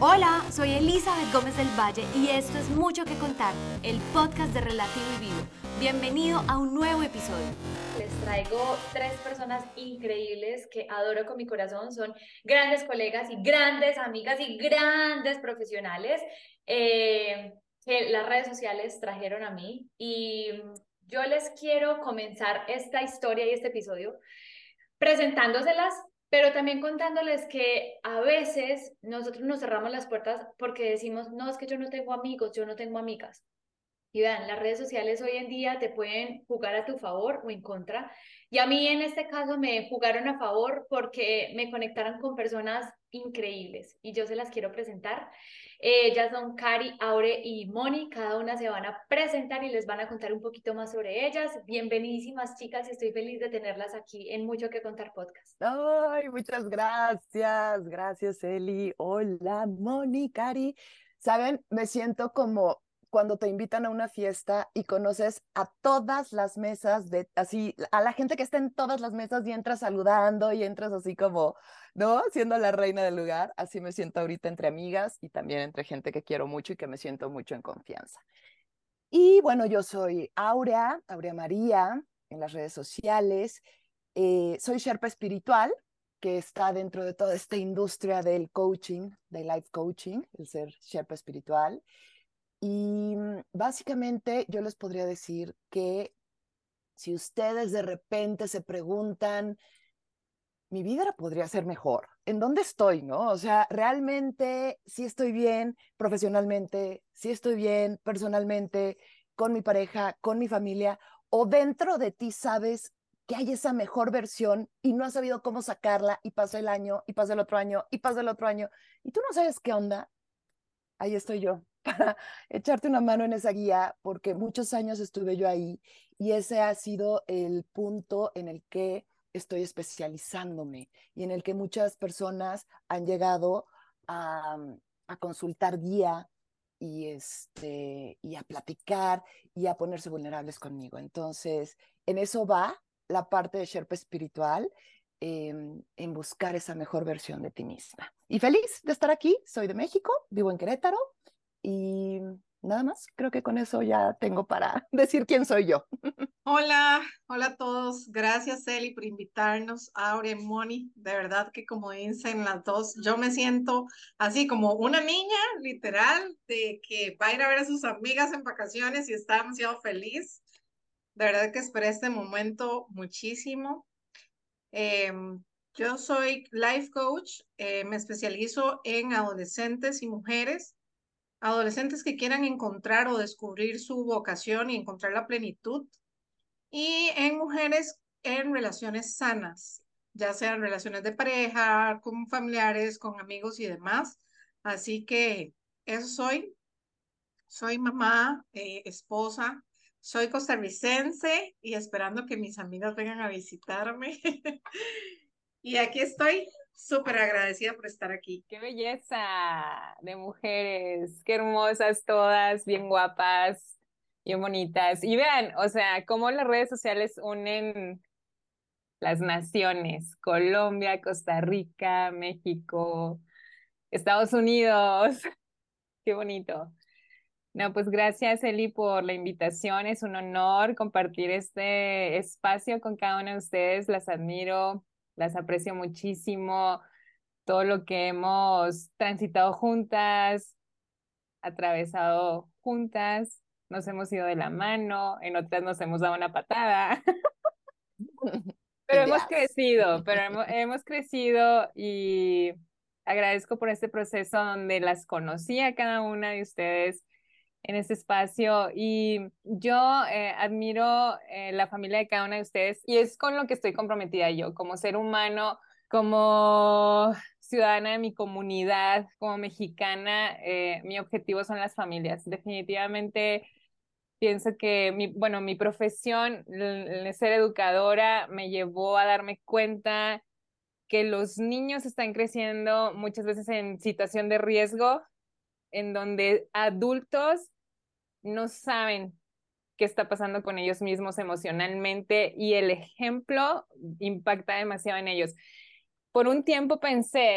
Hola, soy Elizabeth Gómez del Valle y esto es Mucho que Contar, el podcast de Relativo y Vivo. Bienvenido a un nuevo episodio. Les traigo tres personas increíbles que adoro con mi corazón. Son grandes colegas y grandes amigas y grandes profesionales que las redes sociales trajeron a mí. Y yo les quiero comenzar esta historia y este episodio presentándoselas, pero también contándoles que a veces nosotros nos cerramos las puertas porque decimos, no, es que yo no tengo amigos, yo no tengo amigas. Y vean, las redes sociales hoy en día te pueden jugar a tu favor o en contra. Y a mí en este caso me jugaron a favor porque me conectaron con personas increíbles y yo se las quiero presentar. Ellas son Cari, Aure y Moni. Cada una se van a presentar y les van a contar un poquito más sobre ellas. Bienvenidísimas, chicas, y estoy feliz de tenerlas aquí en Mucho que Contar Podcast. Ay, muchas gracias. Gracias, Eli. Hola, Moni, Cari. Saben, me siento como cuando te invitan a una fiesta y conoces a todas las mesas así, a la gente que está en todas las mesas y entras saludando y entras así como, ¿no? Siendo la reina del lugar. Así me siento ahorita entre amigas y también entre gente que quiero mucho y que me siento mucho en confianza. Y bueno, yo soy Aurea María en las redes sociales. Soy Sherpa espiritual, que está dentro de toda esta industria del coaching, del life coaching, el ser Sherpa espiritual. Y básicamente yo les podría decir que si ustedes de repente se preguntan, mi vida podría ser mejor, ¿en dónde estoy, no? O sea, realmente sí estoy bien profesionalmente, sí estoy bien personalmente, con mi pareja, con mi familia, o dentro de ti sabes que hay esa mejor versión y no has sabido cómo sacarla y pasa el año y pasa el otro año y pasa el otro año y tú no sabes qué onda. Ahí estoy yo para echarte una mano en esa guía porque muchos años estuve yo ahí y ese ha sido el punto en el que estoy especializándome y en el que muchas personas han llegado a, a consultar guía y a platicar y a ponerse vulnerables conmigo. Entonces, en eso va la parte de Sherpa espiritual, en buscar esa mejor versión de ti misma. Y feliz de estar aquí, soy de México, vivo en Querétaro y nada más, creo que con eso ya tengo para decir quién soy yo. Hola, hola a todos. Gracias, Eli, por invitarnos. Aure, Moni, de verdad que como dicen las dos, yo me siento así como una niña, literal, de que va a ir a ver a sus amigas en vacaciones y está demasiado feliz. De verdad que esperé este momento muchísimo. Yo soy life coach, me especializo en adolescentes y mujeres, adolescentes que quieran encontrar o descubrir su vocación y encontrar la plenitud y en mujeres en relaciones sanas, ya sean relaciones de pareja, con familiares, con amigos y demás. Así que eso soy. Soy mamá, esposa, soy costarricense y esperando que mis amigas vengan a visitarme. Y aquí estoy, súper agradecida por estar aquí. ¡Qué belleza de mujeres! ¡Qué hermosas todas! Bien guapas, bien bonitas. Y vean, o sea, cómo las redes sociales unen las naciones. Colombia, Costa Rica, México, Estados Unidos. ¡Qué bonito! No, pues gracias, Eli, por la invitación. Es un honor compartir este espacio con cada una de ustedes. Las admiro, las aprecio muchísimo. Todo lo que hemos transitado juntas, atravesado juntas, nos hemos ido de la mano, en otras nos hemos dado una patada, pero hemos Yes. crecido, hemos crecido y agradezco por este proceso donde las conocí a cada una de ustedes en este espacio y yo admiro la familia de cada una de ustedes y es con lo que estoy comprometida yo como ser humano, como ciudadana de mi comunidad, como mexicana, mi objetivo son las familias. Definitivamente pienso que bueno, mi profesión, el ser educadora, me llevó a darme cuenta que los niños están creciendo muchas veces en situación de riesgo, en donde adultos no saben qué está pasando con ellos mismos emocionalmente y el ejemplo impacta demasiado en ellos. Por un tiempo pensé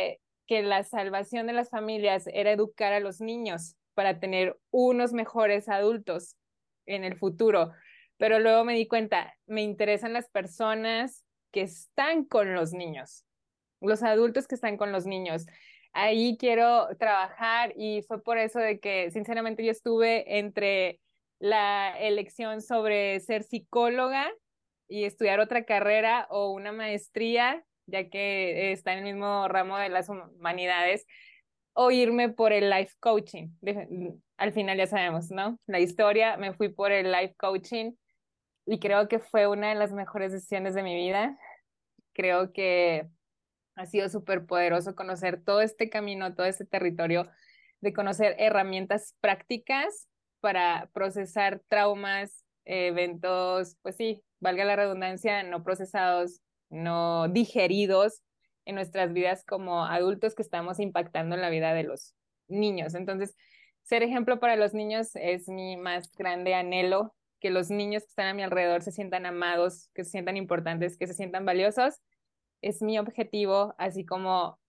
que la salvación de las familias era educar a los niños para tener unos mejores adultos en el futuro. Pero luego me di cuenta, me interesan las personas que están con los niños, los adultos que están con los niños. Ahí quiero trabajar y fue por eso de que sinceramente yo estuve entre la elección sobre ser psicóloga y estudiar otra carrera o una maestría, ya que está en el mismo ramo de las humanidades, o irme por el life coaching. Al final ya sabemos, ¿no? La historia, me fui por el life coaching y creo que fue una de las mejores decisiones de mi vida. Creo que ha sido súper poderoso conocer todo este camino, todo este territorio, de conocer herramientas prácticas para procesar traumas, eventos, pues sí, valga la redundancia, no procesados, no digeridos en nuestras vidas como adultos que estamos impactando en la vida de los niños. Entonces, ser ejemplo para los niños es mi más grande anhelo, que los niños que están a mi alrededor se sientan amados, que se sientan importantes, que se sientan valiosos. Es mi objetivo, así como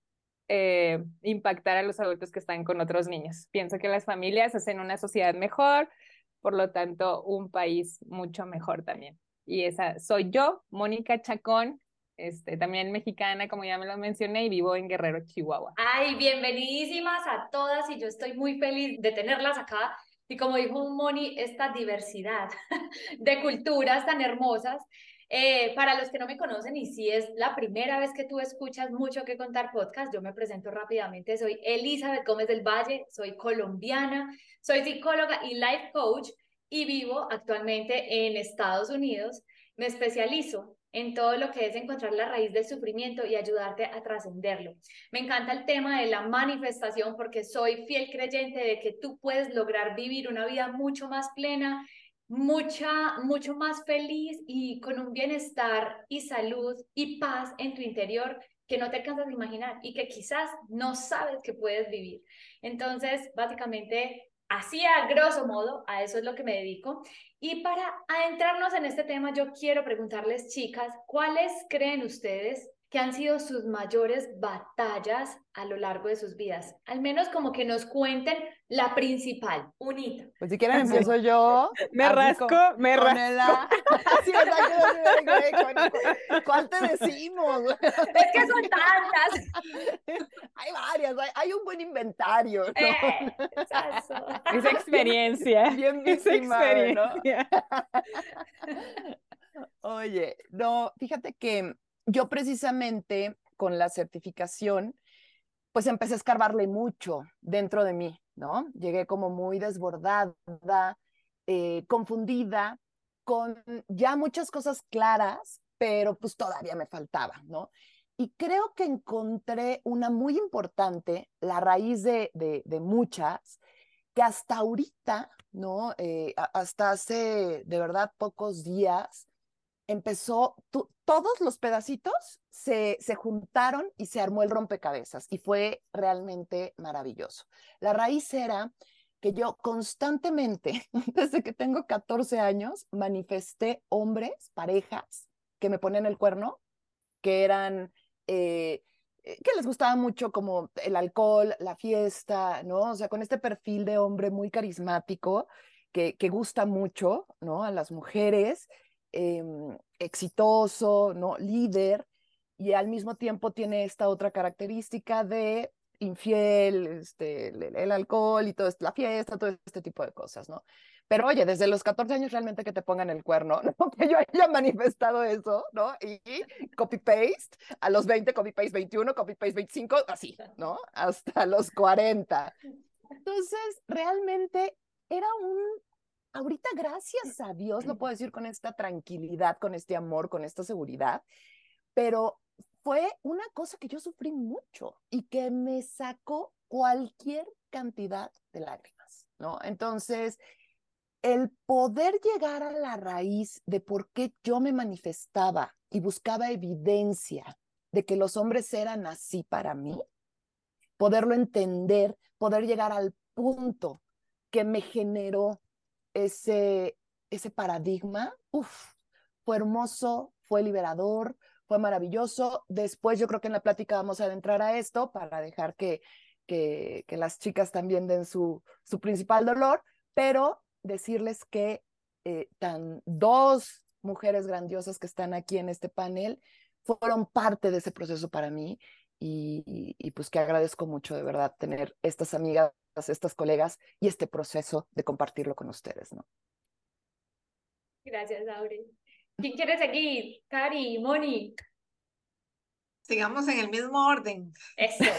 impactar a los adultos que están con otros niños. Pienso que las familias hacen una sociedad mejor, por lo tanto, un país mucho mejor también. Y esa soy yo, Mónica Chacón, también mexicana, como ya me lo mencioné, y vivo en Guerrero, Chihuahua. Ay, bienvenidísimas a todas y yo estoy muy feliz de tenerlas acá. Y como dijo Moni, esta diversidad de culturas tan hermosas. Para los que no me conocen y si es la primera vez que tú escuchas Mucho que Contar podcast, yo me presento rápidamente. Soy Elizabeth Gómez del Valle, soy colombiana, soy psicóloga y life coach y vivo actualmente en Estados Unidos. Me especializo en todo lo que es encontrar la raíz del sufrimiento y ayudarte a trascenderlo. Me encanta el tema de la manifestación porque soy fiel creyente de que tú puedes lograr vivir una vida mucho más plena, mucho más feliz y con un bienestar y salud y paz en tu interior que no te alcanzas a imaginar y que quizás no sabes que puedes vivir. Entonces, básicamente, así a grosso modo, a eso es lo que me dedico. Y para adentrarnos en este tema, yo quiero preguntarles, chicas, ¿cuáles creen ustedes que han sido sus mayores batallas a lo largo de sus vidas? Al menos como que nos cuenten la principal, un hito. Pues si quieren empiezo yo. Me rasco. Con el sí, exacto. ¿Cuál te decimos? Es que son tantas. Hay varias, hay un buen inventario, ¿no? Esa experiencia. Bien Esa víctima, ¿no? experiencia. Oye, no, fíjate que yo precisamente con la certificación, pues empecé a escarbarle mucho dentro de mí, ¿no? Llegué como muy desbordada, confundida, con ya muchas cosas claras, pero pues todavía me faltaba, ¿no? Y creo que encontré una muy importante, la raíz de muchas, que hasta ahorita, ¿no? Hasta hace de verdad pocos días, empezó, todos los pedacitos se juntaron y se armó el rompecabezas y fue realmente maravilloso. La raíz era que yo constantemente, desde que tengo 14 años, manifesté hombres, parejas, que me ponían el cuerno, que eran, que les gustaba mucho como el alcohol, la fiesta, ¿no? O sea, con este perfil de hombre muy carismático, que gusta mucho, ¿no? A las mujeres, exitoso, ¿no? Líder, y al mismo tiempo tiene esta otra característica de infiel, el alcohol y todo esto, la fiesta, todo este tipo de cosas, ¿no? Pero oye, desde los 14 años realmente que te pongan el cuerno, ¿no? Que yo haya manifestado eso, ¿no? Y copy-paste, a los 20, copy-paste 21, copy-paste 25, así, ¿no? Hasta los 40. Entonces, realmente era ahorita gracias a Dios, lo puedo decir con esta tranquilidad, con este amor, con esta seguridad, pero fue una cosa que yo sufrí mucho y que me sacó cualquier cantidad de lágrimas, ¿no? Entonces, el poder llegar a la raíz de por qué yo me manifestaba y buscaba evidencia de que los hombres eran así para mí, poderlo entender, poder llegar al punto que me generó ese paradigma, fue hermoso, fue liberador, fue maravilloso. Después yo creo que en la plática vamos a adentrar a esto para dejar que las chicas también den su principal dolor, pero decirles que dos mujeres grandiosas que están aquí en este panel fueron parte de ese proceso para mí y pues que agradezco mucho de verdad tener estas amigas, estas colegas y este proceso de compartirlo con ustedes, ¿no? Gracias, Aure. ¿Quién quiere seguir? Cari, Moni. Sigamos en el mismo orden. Eso.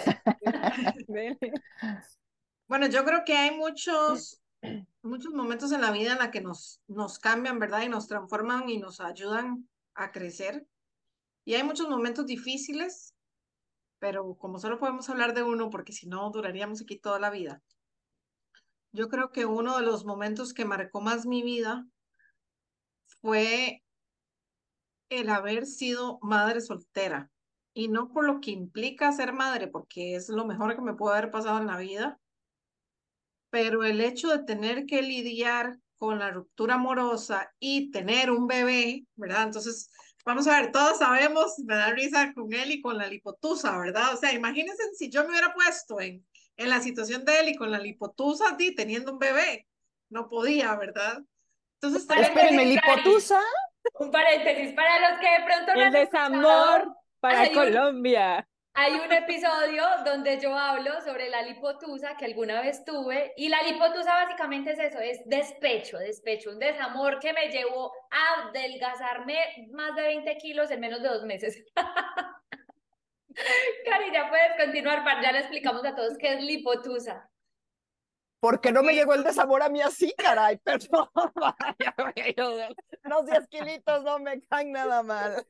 Bueno, yo creo que hay muchos momentos en la vida en la que nos cambian, ¿verdad? Y nos transforman y nos ayudan a crecer. Y hay muchos momentos difíciles, pero como solo podemos hablar de uno, porque si no duraríamos aquí toda la vida. Yo creo que uno de los momentos que marcó más mi vida fue el haber sido madre soltera. Y no por lo que implica ser madre, porque es lo mejor que me puede haber pasado en la vida, pero el hecho de tener que lidiar con la ruptura amorosa y tener un bebé, ¿verdad? Entonces, vamos a ver, todos sabemos, me da risa con él y con la lipotusa, ¿verdad? O sea, imagínense si yo me hubiera puesto en la situación de él y con la lipotusa, teniendo un bebé, no podía, ¿verdad? Entonces, tener que... Espérenme, ¿lipotusa? Un paréntesis para los que de pronto no El han desamor escuchado, para Colombia. hay un episodio donde yo hablo sobre la lipotusa que alguna vez tuve y la lipotusa básicamente es eso, es despecho, un desamor que me llevó a adelgazarme más de 20 kilos en menos de 2 meses. Cari, ya puedes continuar, ya le explicamos a todos qué es lipotusa. Porque no me llegó el desamor a mí así, caray, perdón. Los 10 kilitos no me caen nada mal.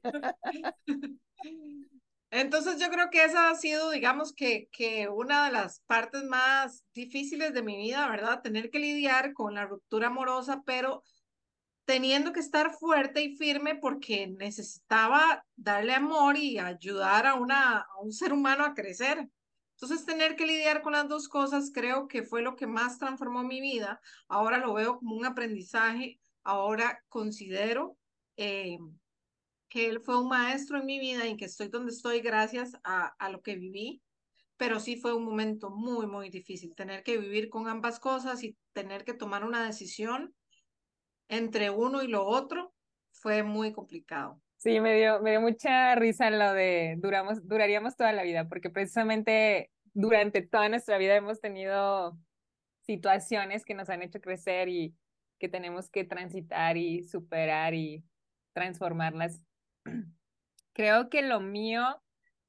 Entonces yo creo que esa ha sido, digamos, que una de las partes más difíciles de mi vida, ¿verdad? Tener que lidiar con la ruptura amorosa, pero teniendo que estar fuerte y firme porque necesitaba darle amor y ayudar a un ser humano a crecer. Entonces, tener que lidiar con las dos cosas creo que fue lo que más transformó mi vida. Ahora lo veo como un aprendizaje. Ahora considero que él fue un maestro en mi vida y que estoy donde estoy gracias a lo que viví. Pero sí fue un momento muy, muy difícil. Tener que vivir con ambas cosas y tener que tomar una decisión entre uno y lo otro fue muy complicado. Sí, me dio mucha risa lo de duraríamos toda la vida, porque precisamente durante toda nuestra vida hemos tenido situaciones que nos han hecho crecer y que tenemos que transitar y superar y transformarlas. Creo que lo mío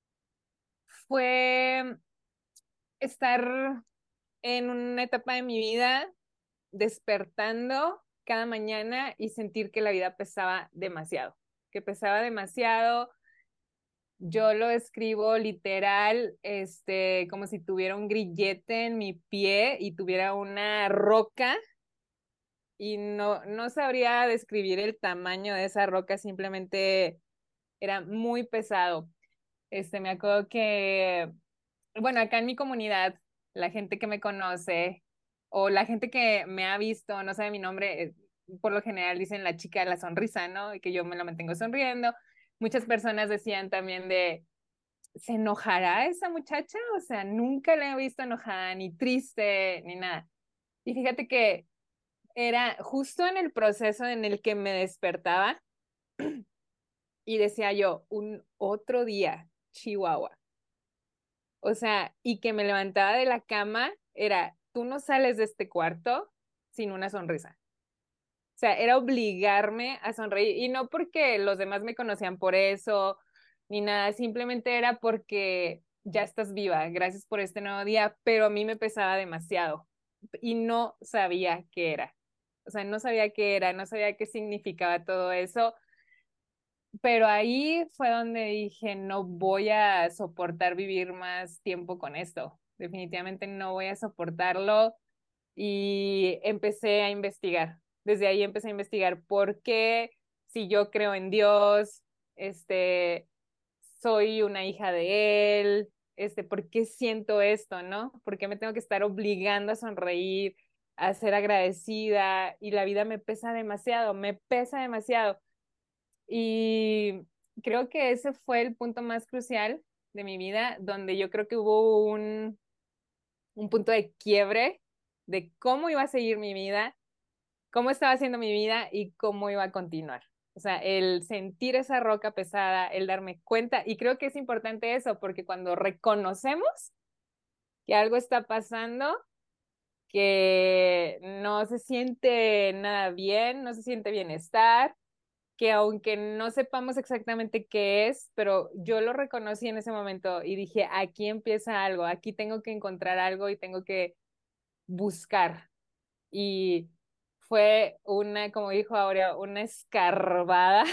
fue estar en una etapa de mi vida despertando cada mañana y sentir que la vida pesaba demasiado, que pesaba demasiado. Yo lo escribo literal, como si tuviera un grillete en mi pie y tuviera una roca y no sabría describir el tamaño de esa roca, simplemente era muy pesado. Me acuerdo que, bueno, acá en mi comunidad, la gente que me conoce o la gente que me ha visto, no sabe mi nombre, por lo general dicen la chica de la sonrisa, ¿no? Y que yo me la mantengo sonriendo. Muchas personas decían también ¿se enojará esa muchacha? O sea, nunca la he visto enojada, ni triste, ni nada. Y fíjate que era justo en el proceso en el que me despertaba y decía yo, un otro día, Chihuahua. O sea, y que me levantaba de la cama, era, tú no sales de este cuarto sin una sonrisa. O sea, era obligarme a sonreír. Y no porque los demás me conocían por eso, ni nada, simplemente era porque ya estás viva, gracias por este nuevo día, pero a mí me pesaba demasiado y no sabía qué era. O sea, no sabía qué era, no sabía qué significaba todo eso, pero ahí fue donde dije, no voy a soportar vivir más tiempo con esto. Definitivamente no voy a soportarlo y empecé a investigar. Desde ahí empecé a investigar por qué, si yo creo en Dios, soy una hija de Él, por qué siento esto, ¿no? ¿Por qué me tengo que estar obligando a sonreír, a ser agradecida? Y la vida me pesa demasiado, me pesa demasiado. Y creo que ese fue el punto más crucial de mi vida, donde yo creo que hubo un punto de quiebre de cómo iba a seguir mi vida, cómo estaba haciendo mi vida y cómo iba a continuar. O sea, el sentir esa roca pesada, el darme cuenta, y creo que es importante eso, porque cuando reconocemos que algo está pasando, que no se siente nada bien, no se siente bienestar, que aunque no sepamos exactamente qué es, pero yo lo reconocí en ese momento y dije, aquí empieza algo, aquí tengo que encontrar algo y tengo que buscar. Y fue una, como dijo Aurea, una escarbada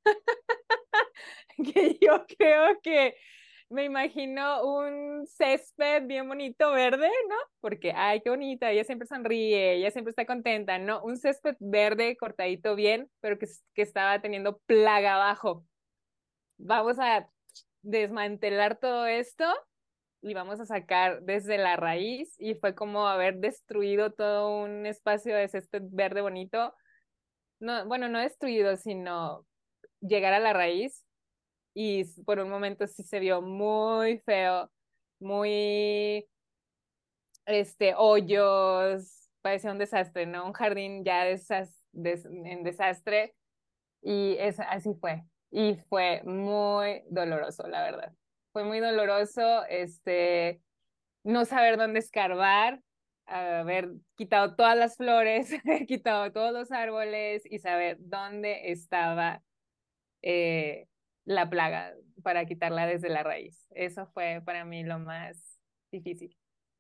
que yo creo que me imagino un césped bien bonito verde, ¿no? Porque, ay, qué bonita, ella siempre sonríe, ella siempre está contenta, ¿no? Un césped verde cortadito bien, pero que estaba teniendo plaga abajo. Vamos a desmantelar todo esto y vamos a sacar desde la raíz, y fue como haber destruido todo un espacio de césped verde bonito. No, bueno, no destruido, sino llegar a la raíz, y por un momento sí se vio muy feo, muy, hoyos, parecía un desastre, ¿no? Un jardín ya en desastre, y así fue. Y fue muy doloroso, la verdad. Fue muy doloroso, no saber dónde escarbar, haber quitado todas las flores, haber quitado todos los árboles y saber dónde estaba eh, la plaga para quitarla desde la raíz. Eso fue para mí lo más difícil.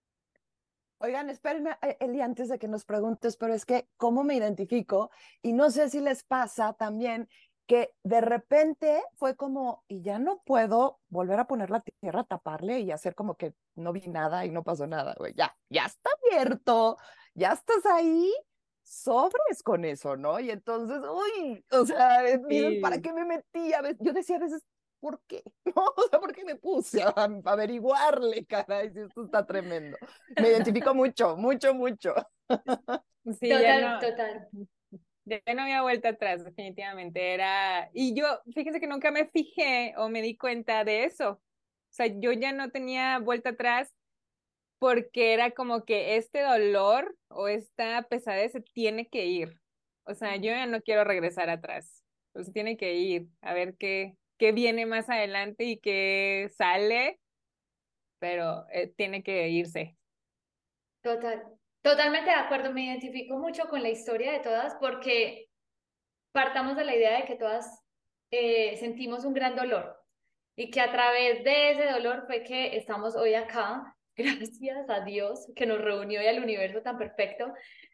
Oigan, espérenme, Eli, antes de que nos preguntes, pero es que, ¿cómo me identifico? Y no sé si les pasa también que de repente fue como, y ya no puedo volver a poner la tierra, taparle y hacer como que no vi nada y no pasó nada, güey. Ya está abierto, ya estás ahí, sobres con eso, ¿no? Y entonces, uy, o sea, dices, ¿para Sí, qué me metí? Yo decía a veces, ¿por qué? ¿No? O sea, ¿por qué me puse a averiguarle, caray, si esto está tremendo? Me identifico mucho, mucho, mucho. sí, Total, total. ya no había vuelta atrás, definitivamente era, y yo, fíjense que nunca me fijé o me di cuenta de eso. O sea, yo ya no tenía vuelta atrás porque era como que este dolor o esta pesadez se tiene que ir. O sea, yo ya no quiero regresar atrás. Pues tiene que ir a ver qué viene más adelante y qué sale, pero tiene que irse. Total, totalmente de acuerdo, me identifico mucho con la historia de todas porque partamos de la idea de que todas sentimos un gran dolor y que a través de ese dolor fue que estamos hoy acá, gracias a Dios que nos reunió y al universo tan perfecto,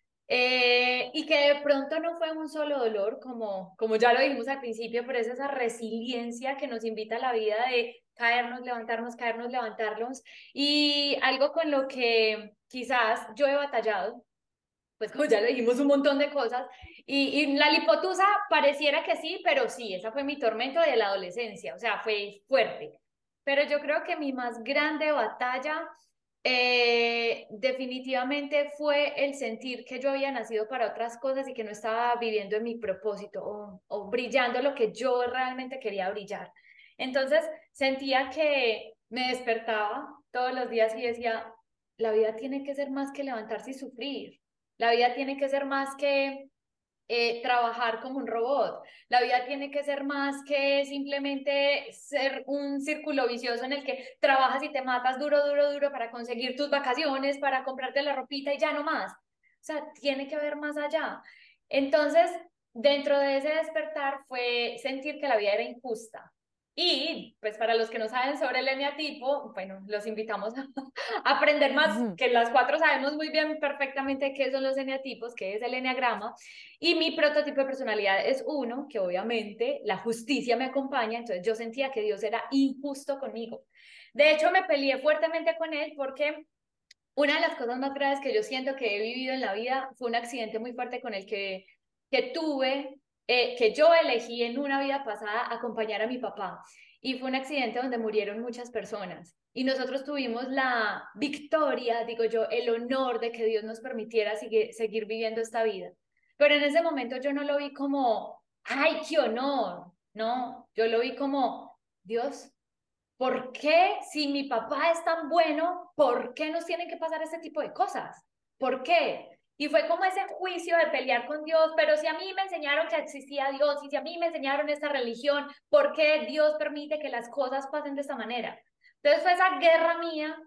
y que de pronto no fue un solo dolor, como ya lo dijimos al principio, pero es esa resiliencia que nos invita a la vida de caernos, levantarnos, y algo con lo que quizás yo he batallado, pues como ya lo dijimos, un montón de cosas, y la lipotusa pareciera que sí, pero sí, esa fue mi tormento de la adolescencia, o sea, fue fuerte. Pero yo creo que mi más grande batalla definitivamente fue el sentir que yo había nacido para otras cosas y que no estaba viviendo en mi propósito o brillando lo que yo realmente quería brillar. Entonces sentía que me despertaba todos los días y decía, la vida tiene que ser más que levantarse y sufrir. La vida tiene que ser más que trabajar como un robot. La vida tiene que ser más que simplemente ser un círculo vicioso en el que trabajas y te matas duro, duro, duro para conseguir tus vacaciones, para comprarte la ropita y ya no más. O sea, tiene que haber más allá. Entonces, dentro de ese despertar fue sentir que la vida era injusta. Y pues para los que no saben sobre el eneatipo, bueno, los invitamos a aprender más, Ujú. que las cuatro sabemos muy bien perfectamente qué son los eneatipos, qué es el eneagrama, y mi prototipo de personalidad es uno, que obviamente la justicia me acompaña, entonces yo sentía que Dios era injusto conmigo. De hecho, me peleé fuertemente con él porque una de las cosas más graves que yo siento que he vivido en la vida fue un accidente muy fuerte con el que tuve, que yo elegí en una vida pasada acompañar a mi papá. Y fue un accidente donde murieron muchas personas. Y nosotros tuvimos la victoria, digo yo, el honor de que Dios nos permitiera seguir viviendo esta vida. Pero en ese momento yo no lo vi como, ay, qué honor. No, yo lo vi como, Dios, ¿por qué si mi papá es tan bueno, por qué nos tienen que pasar este tipo de cosas? ¿Por qué? Y fue como ese juicio de pelear con Dios, pero si a mí me enseñaron que existía Dios y si a mí me enseñaron esta religión, ¿por qué Dios permite que las cosas pasen de esta manera? Entonces fue esa guerra mía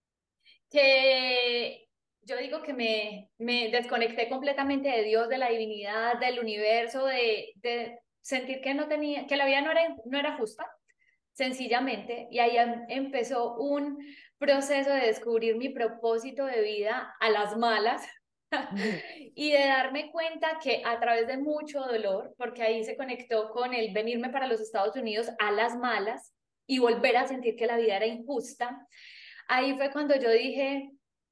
que yo digo que me desconecté completamente de Dios, de la divinidad, del universo, de sentir que no tenía, que la vida no era justa, sencillamente, y ahí empezó un proceso de descubrir mi propósito de vida a las malas. Y de darme cuenta que a través de mucho dolor, porque ahí se conectó con el venirme para los Estados Unidos a las malas y volver a sentir que la vida era injusta, ahí fue cuando yo dije,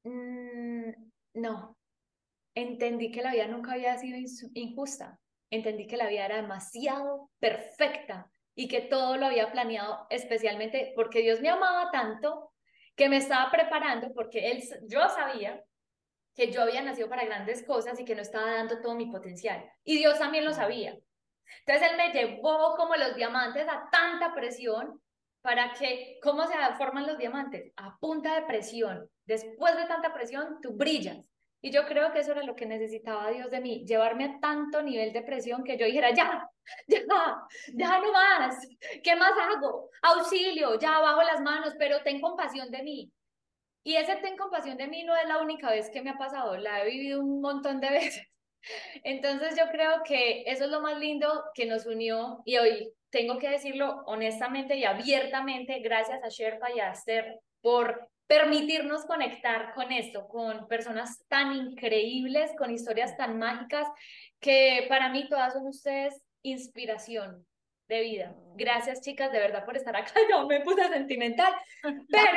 no, entendí que la vida nunca había sido injusta, entendí que la vida era demasiado perfecta y que todo lo había planeado especialmente porque Dios me amaba tanto que me estaba preparando porque yo sabía que yo había nacido para grandes cosas y que no estaba dando todo mi potencial. Y Dios también lo sabía. Entonces Él me llevó como los diamantes a tanta presión para que, ¿cómo se forman los diamantes? A punta de presión. Después de tanta presión, tú brillas. Y yo creo que eso era lo que necesitaba Dios de mí, llevarme a tanto nivel de presión que yo dijera, ya, ya no más, ¿qué más hago? Auxilio, ya bajo las manos, pero ten compasión de mí. Y ese ten compasión de mí no es la única vez que me ha pasado, la he vivido un montón de veces. Entonces yo creo que eso es lo más lindo que nos unió y hoy tengo que decirlo honestamente y abiertamente, gracias a Sherpa y a Esther por permitirnos conectar con esto, con personas tan increíbles, con historias tan mágicas, que para mí todas son ustedes inspiración de vida. Gracias, chicas, de verdad por estar acá. Yo me puse sentimental, pero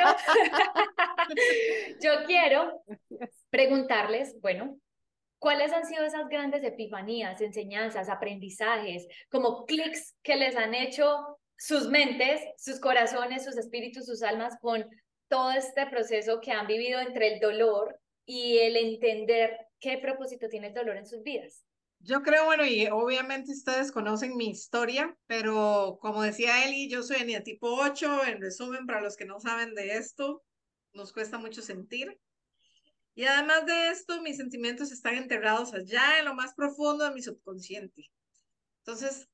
yo quiero preguntarles, bueno, ¿cuáles han sido esas grandes epifanías, enseñanzas, aprendizajes, como clics que les han hecho sus mentes, sus corazones, sus espíritus, sus almas con todo este proceso que han vivido entre el dolor y el entender qué propósito tiene el dolor en sus vidas? Yo creo, bueno, y obviamente ustedes conocen mi historia, pero como decía Eli, yo soy eneatipo 8. En resumen, para los que no saben de esto, nos cuesta mucho sentir. Y además de esto, mis sentimientos están enterrados allá en lo más profundo de mi subconsciente. Entonces,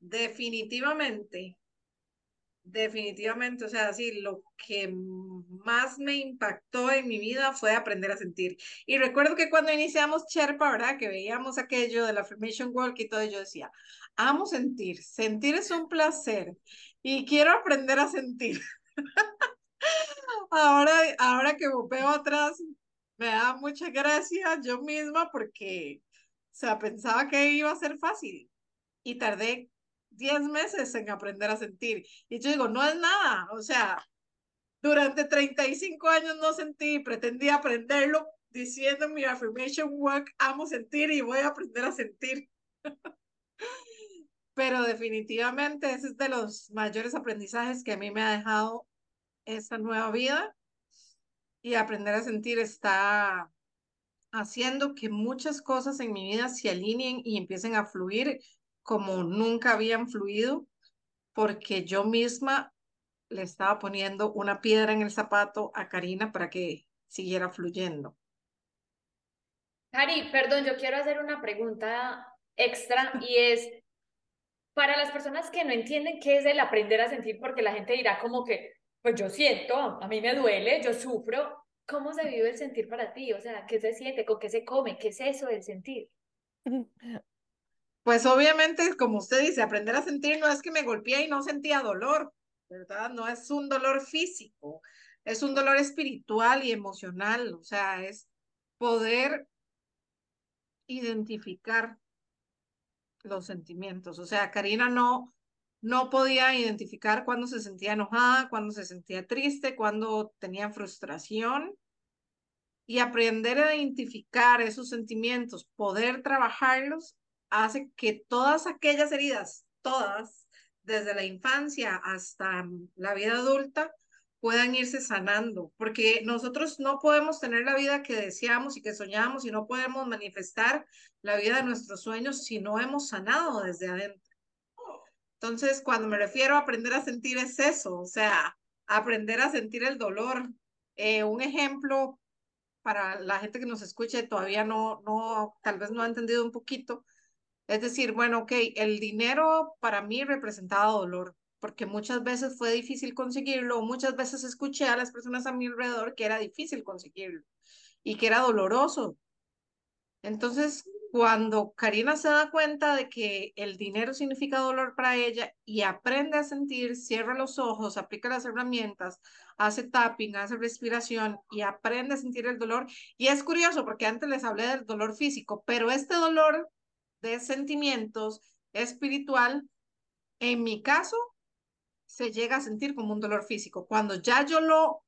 definitivamente, o sea, sí, lo que más me impactó en mi vida fue aprender a sentir. Y recuerdo que cuando iniciamos Sherpa, ¿verdad? Que veíamos aquello de la Affirmation Walk y todo, yo decía, amo sentir, sentir es un placer y quiero aprender a sentir. Ahora que veo atrás, me da mucha gracia yo misma porque, o sea, pensaba que iba a ser fácil y tardé 10 meses en aprender a sentir. Y yo digo, no es nada, o sea, durante 35 años no sentí, pretendí aprenderlo diciendo en mi affirmation work, amo sentir y voy a aprender a sentir. Pero definitivamente ese es de los mayores aprendizajes que a mí me ha dejado esta nueva vida y aprender a sentir está haciendo que muchas cosas en mi vida se alineen y empiecen a fluir como nunca habían fluido, porque yo misma le estaba poniendo una piedra en el zapato a Karina para que siguiera fluyendo. Cari, perdón, yo quiero hacer una pregunta extra y es, para las personas que no entienden qué es el aprender a sentir, porque la gente dirá como que, pues yo siento, a mí me duele, yo sufro. ¿Cómo se vive el sentir para ti? O sea, ¿qué se siente? ¿Con qué se come? ¿Qué es eso del sentir? Pues obviamente, como usted dice, aprender a sentir no es que me golpeé y no sentía dolor, ¿verdad? No es un dolor físico, es un dolor espiritual y emocional, o sea, es poder identificar los sentimientos. O sea, Karina no podía identificar cuándo se sentía enojada, cuándo se sentía triste, cuándo tenía frustración. Y aprender a identificar esos sentimientos, poder trabajarlos, hace que todas aquellas heridas, todas, desde la infancia hasta la vida adulta, puedan irse sanando, porque nosotros no podemos tener la vida que deseamos y que soñamos y no podemos manifestar la vida de nuestros sueños si no hemos sanado desde adentro. Entonces, cuando me refiero a aprender a sentir es eso, o sea, aprender a sentir el dolor. Un ejemplo para la gente que nos escuche todavía tal vez no ha entendido un poquito. Es decir, bueno, ok, el dinero para mí representaba dolor, porque muchas veces fue difícil conseguirlo, muchas veces escuché a las personas a mi alrededor que era difícil conseguirlo y que era doloroso. Entonces, cuando Karina se da cuenta de que el dinero significa dolor para ella y aprende a sentir, cierra los ojos, aplica las herramientas, hace tapping, hace respiración y aprende a sentir el dolor. Y es curioso porque antes les hablé del dolor físico, pero este dolor de sentimientos espiritual, en mi caso, se llega a sentir como un dolor físico. Cuando ya yo lo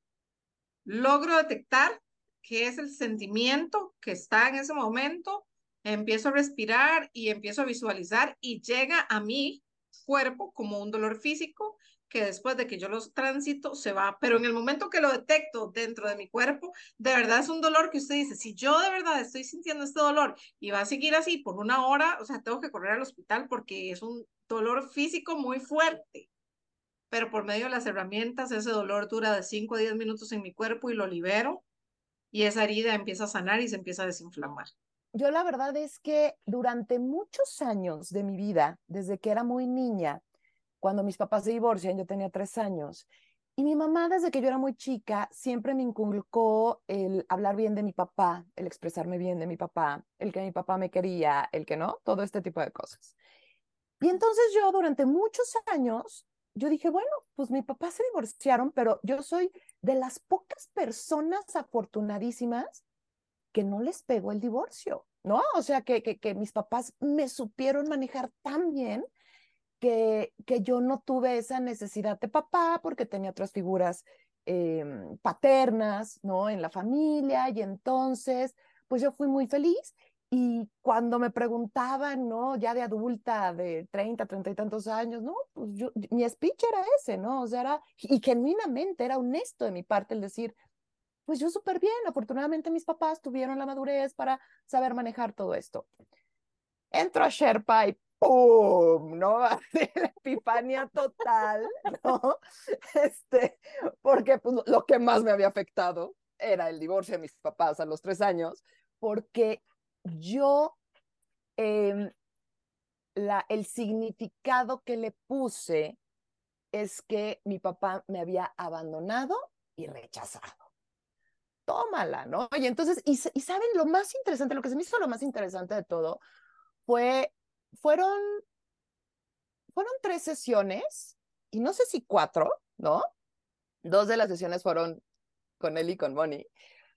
logro detectar qué es el sentimiento que está en ese momento, empiezo a respirar y empiezo a visualizar y llega a mi cuerpo como un dolor físico que después de que yo los transito se va, pero en el momento que lo detecto dentro de mi cuerpo, de verdad es un dolor que usted dice, si yo de verdad estoy sintiendo este dolor y va a seguir así por una hora, o sea, tengo que correr al hospital porque es un dolor físico muy fuerte, pero por medio de las herramientas ese dolor dura de 5 a 10 minutos en mi cuerpo y lo libero y esa herida empieza a sanar y se empieza a desinflamar. Yo la verdad es que durante muchos años de mi vida, desde que era muy niña, cuando mis papás se divorcian, yo tenía 3 años, y mi mamá desde que yo era muy chica siempre me inculcó el hablar bien de mi papá, el expresarme bien de mi papá, el que mi papá me quería, el que no, todo este tipo de cosas. Y entonces yo durante muchos años, yo dije, bueno, pues mi papá se divorciaron, pero yo soy de las pocas personas afortunadísimas que no les pegó el divorcio, ¿no? O sea, que mis papás me supieron manejar tan bien que yo no tuve esa necesidad de papá porque tenía otras figuras paternas, ¿no? En la familia y entonces, pues yo fui muy feliz y cuando me preguntaban, ¿no? Ya de adulta, de 30 y tantos años, ¿no? Pues mi speech era ese, ¿no? O sea, y genuinamente era honesto de mi parte el decir, pues yo súper bien, afortunadamente mis papás tuvieron la madurez para saber manejar todo esto. Entro a Sherpa y ¡pum! ¿No? Así la epifanía total, ¿no? Porque pues, lo que más me había afectado era el divorcio de mis papás a los 3 años, porque yo, eh, el significado que le puse es que mi papá me había abandonado y rechazado. Tómala, ¿no? Y entonces, y saben, lo más interesante, lo que se me hizo lo más interesante de todo fue, fueron, fueron 3 sesiones, y no sé si 4, ¿no? 2 de las sesiones fueron con él y con Bonnie,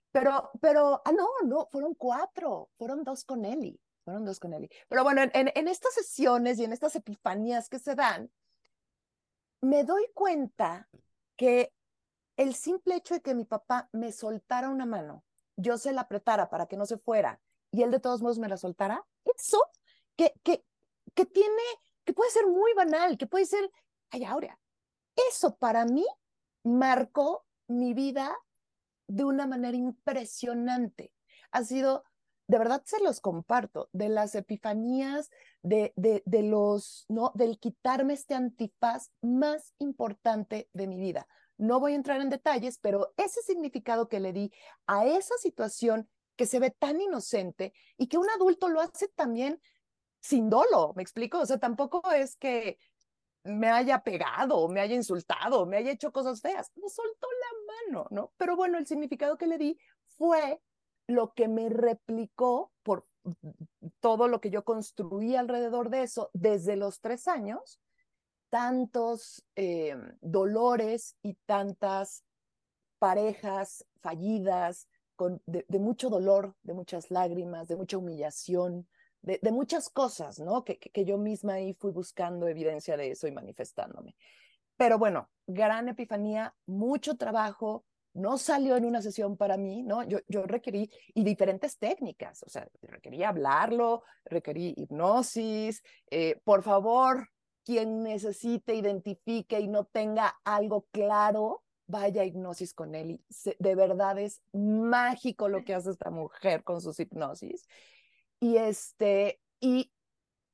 no, fueron 4, fueron 2 con Eli, fueron 2 con Eli. Pero bueno, en estas sesiones y en estas epifanías que se dan, me doy cuenta que el simple hecho de que mi papá me soltara una mano, yo se la apretara para que no se fuera y él de todos modos me la soltara, eso que, que, que tiene, que puede ser muy banal, que puede ser, ay, Aurea, eso para mí marcó mi vida de una manera impresionante. Ha sido, de verdad se los comparto, de las epifanías, de los, ¿no? Del quitarme este antifaz más importante de mi vida. No voy a entrar en detalles, pero ese significado que le di a esa situación que se ve tan inocente y que un adulto lo hace también sin dolo, ¿me explico? O sea, tampoco es que me haya pegado, me haya insultado, me haya hecho cosas feas. Me soltó la mano, ¿no? Pero bueno, el significado que le di fue lo que me replicó por todo lo que yo construí alrededor de eso desde los 3 años, tantos dolores y tantas parejas fallidas, de mucho dolor, de muchas lágrimas, de mucha humillación, de muchas cosas, ¿no? Que yo misma ahí fui buscando evidencia de eso y manifestándome. Pero bueno, gran epifanía, mucho trabajo, no salió en una sesión para mí, ¿no? Yo requerí, y diferentes técnicas, o sea, requerí hablarlo, requerí hipnosis, por favor, quien necesite, identifique y no tenga algo claro, vaya a hipnosis con él. Y de verdad es mágico lo que hace esta mujer con sus hipnosis. Y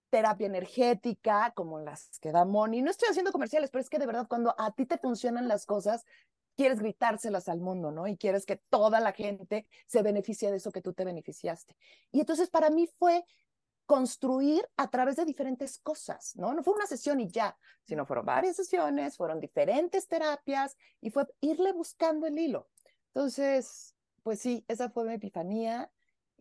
terapia energética, como las que da Moni. No estoy haciendo comerciales, pero es que de verdad cuando a ti te funcionan las cosas, quieres gritárselas al mundo, ¿no? Y quieres que toda la gente se beneficie de eso que tú te beneficiaste. Y entonces para mí fue construir a través de diferentes cosas, ¿no? No fue una sesión y ya, sino fueron varias sesiones, fueron diferentes terapias y fue irle buscando el hilo. Entonces, pues sí, esa fue mi epifanía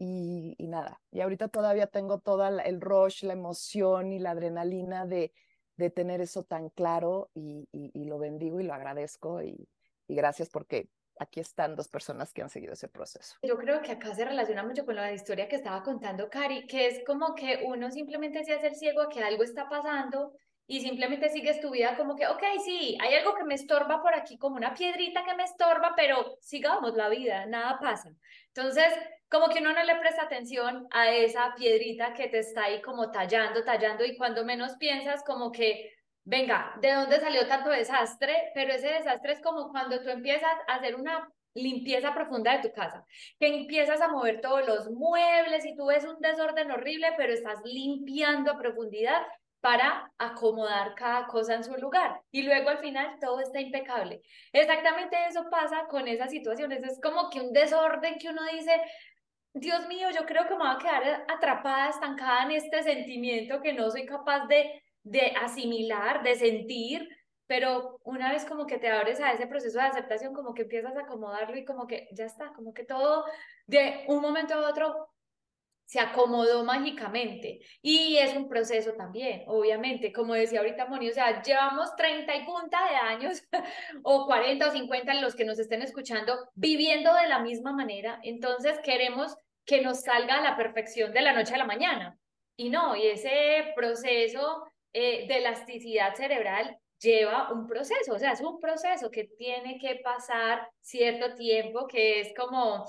y nada. Y ahorita todavía tengo todo el rush, la emoción y la adrenalina de tener eso tan claro y lo bendigo y lo agradezco y gracias porque aquí están dos personas que han seguido ese proceso. Yo creo que acá se relaciona mucho con la historia que estaba contando Cari, que es como que uno simplemente se hace el ciego a que algo está pasando y simplemente sigues tu vida como que, ok, sí, hay algo que me estorba por aquí, como una piedrita que me estorba, pero sigamos la vida, nada pasa. Entonces, como que uno no le presta atención a esa piedrita que te está ahí como tallando, tallando, y cuando menos piensas como que, venga, ¿de dónde salió tanto desastre? Pero ese desastre es como cuando tú empiezas a hacer una limpieza profunda de tu casa, que empiezas a mover todos los muebles y tú ves un desorden horrible, pero estás limpiando a profundidad para acomodar cada cosa en su lugar y luego al final todo está impecable. Exactamente eso pasa con esas situaciones, es como que un desorden que uno dice, Dios mío, yo creo que me voy a quedar atrapada, estancada en este sentimiento que no soy capaz de asimilar, de sentir, pero una vez como que te abres a ese proceso de aceptación, como que empiezas a acomodarlo y como que ya está, como que todo de un momento a otro se acomodó mágicamente. Y es un proceso también, obviamente, como decía ahorita Moni, o sea, llevamos 30 y punta de años, o 40 o 50 los que nos estén escuchando, viviendo de la misma manera, entonces queremos que nos salga a la perfección de la noche a la mañana. Y no, y ese proceso de elasticidad cerebral lleva un proceso, o sea, es un proceso que tiene que pasar cierto tiempo, que es como...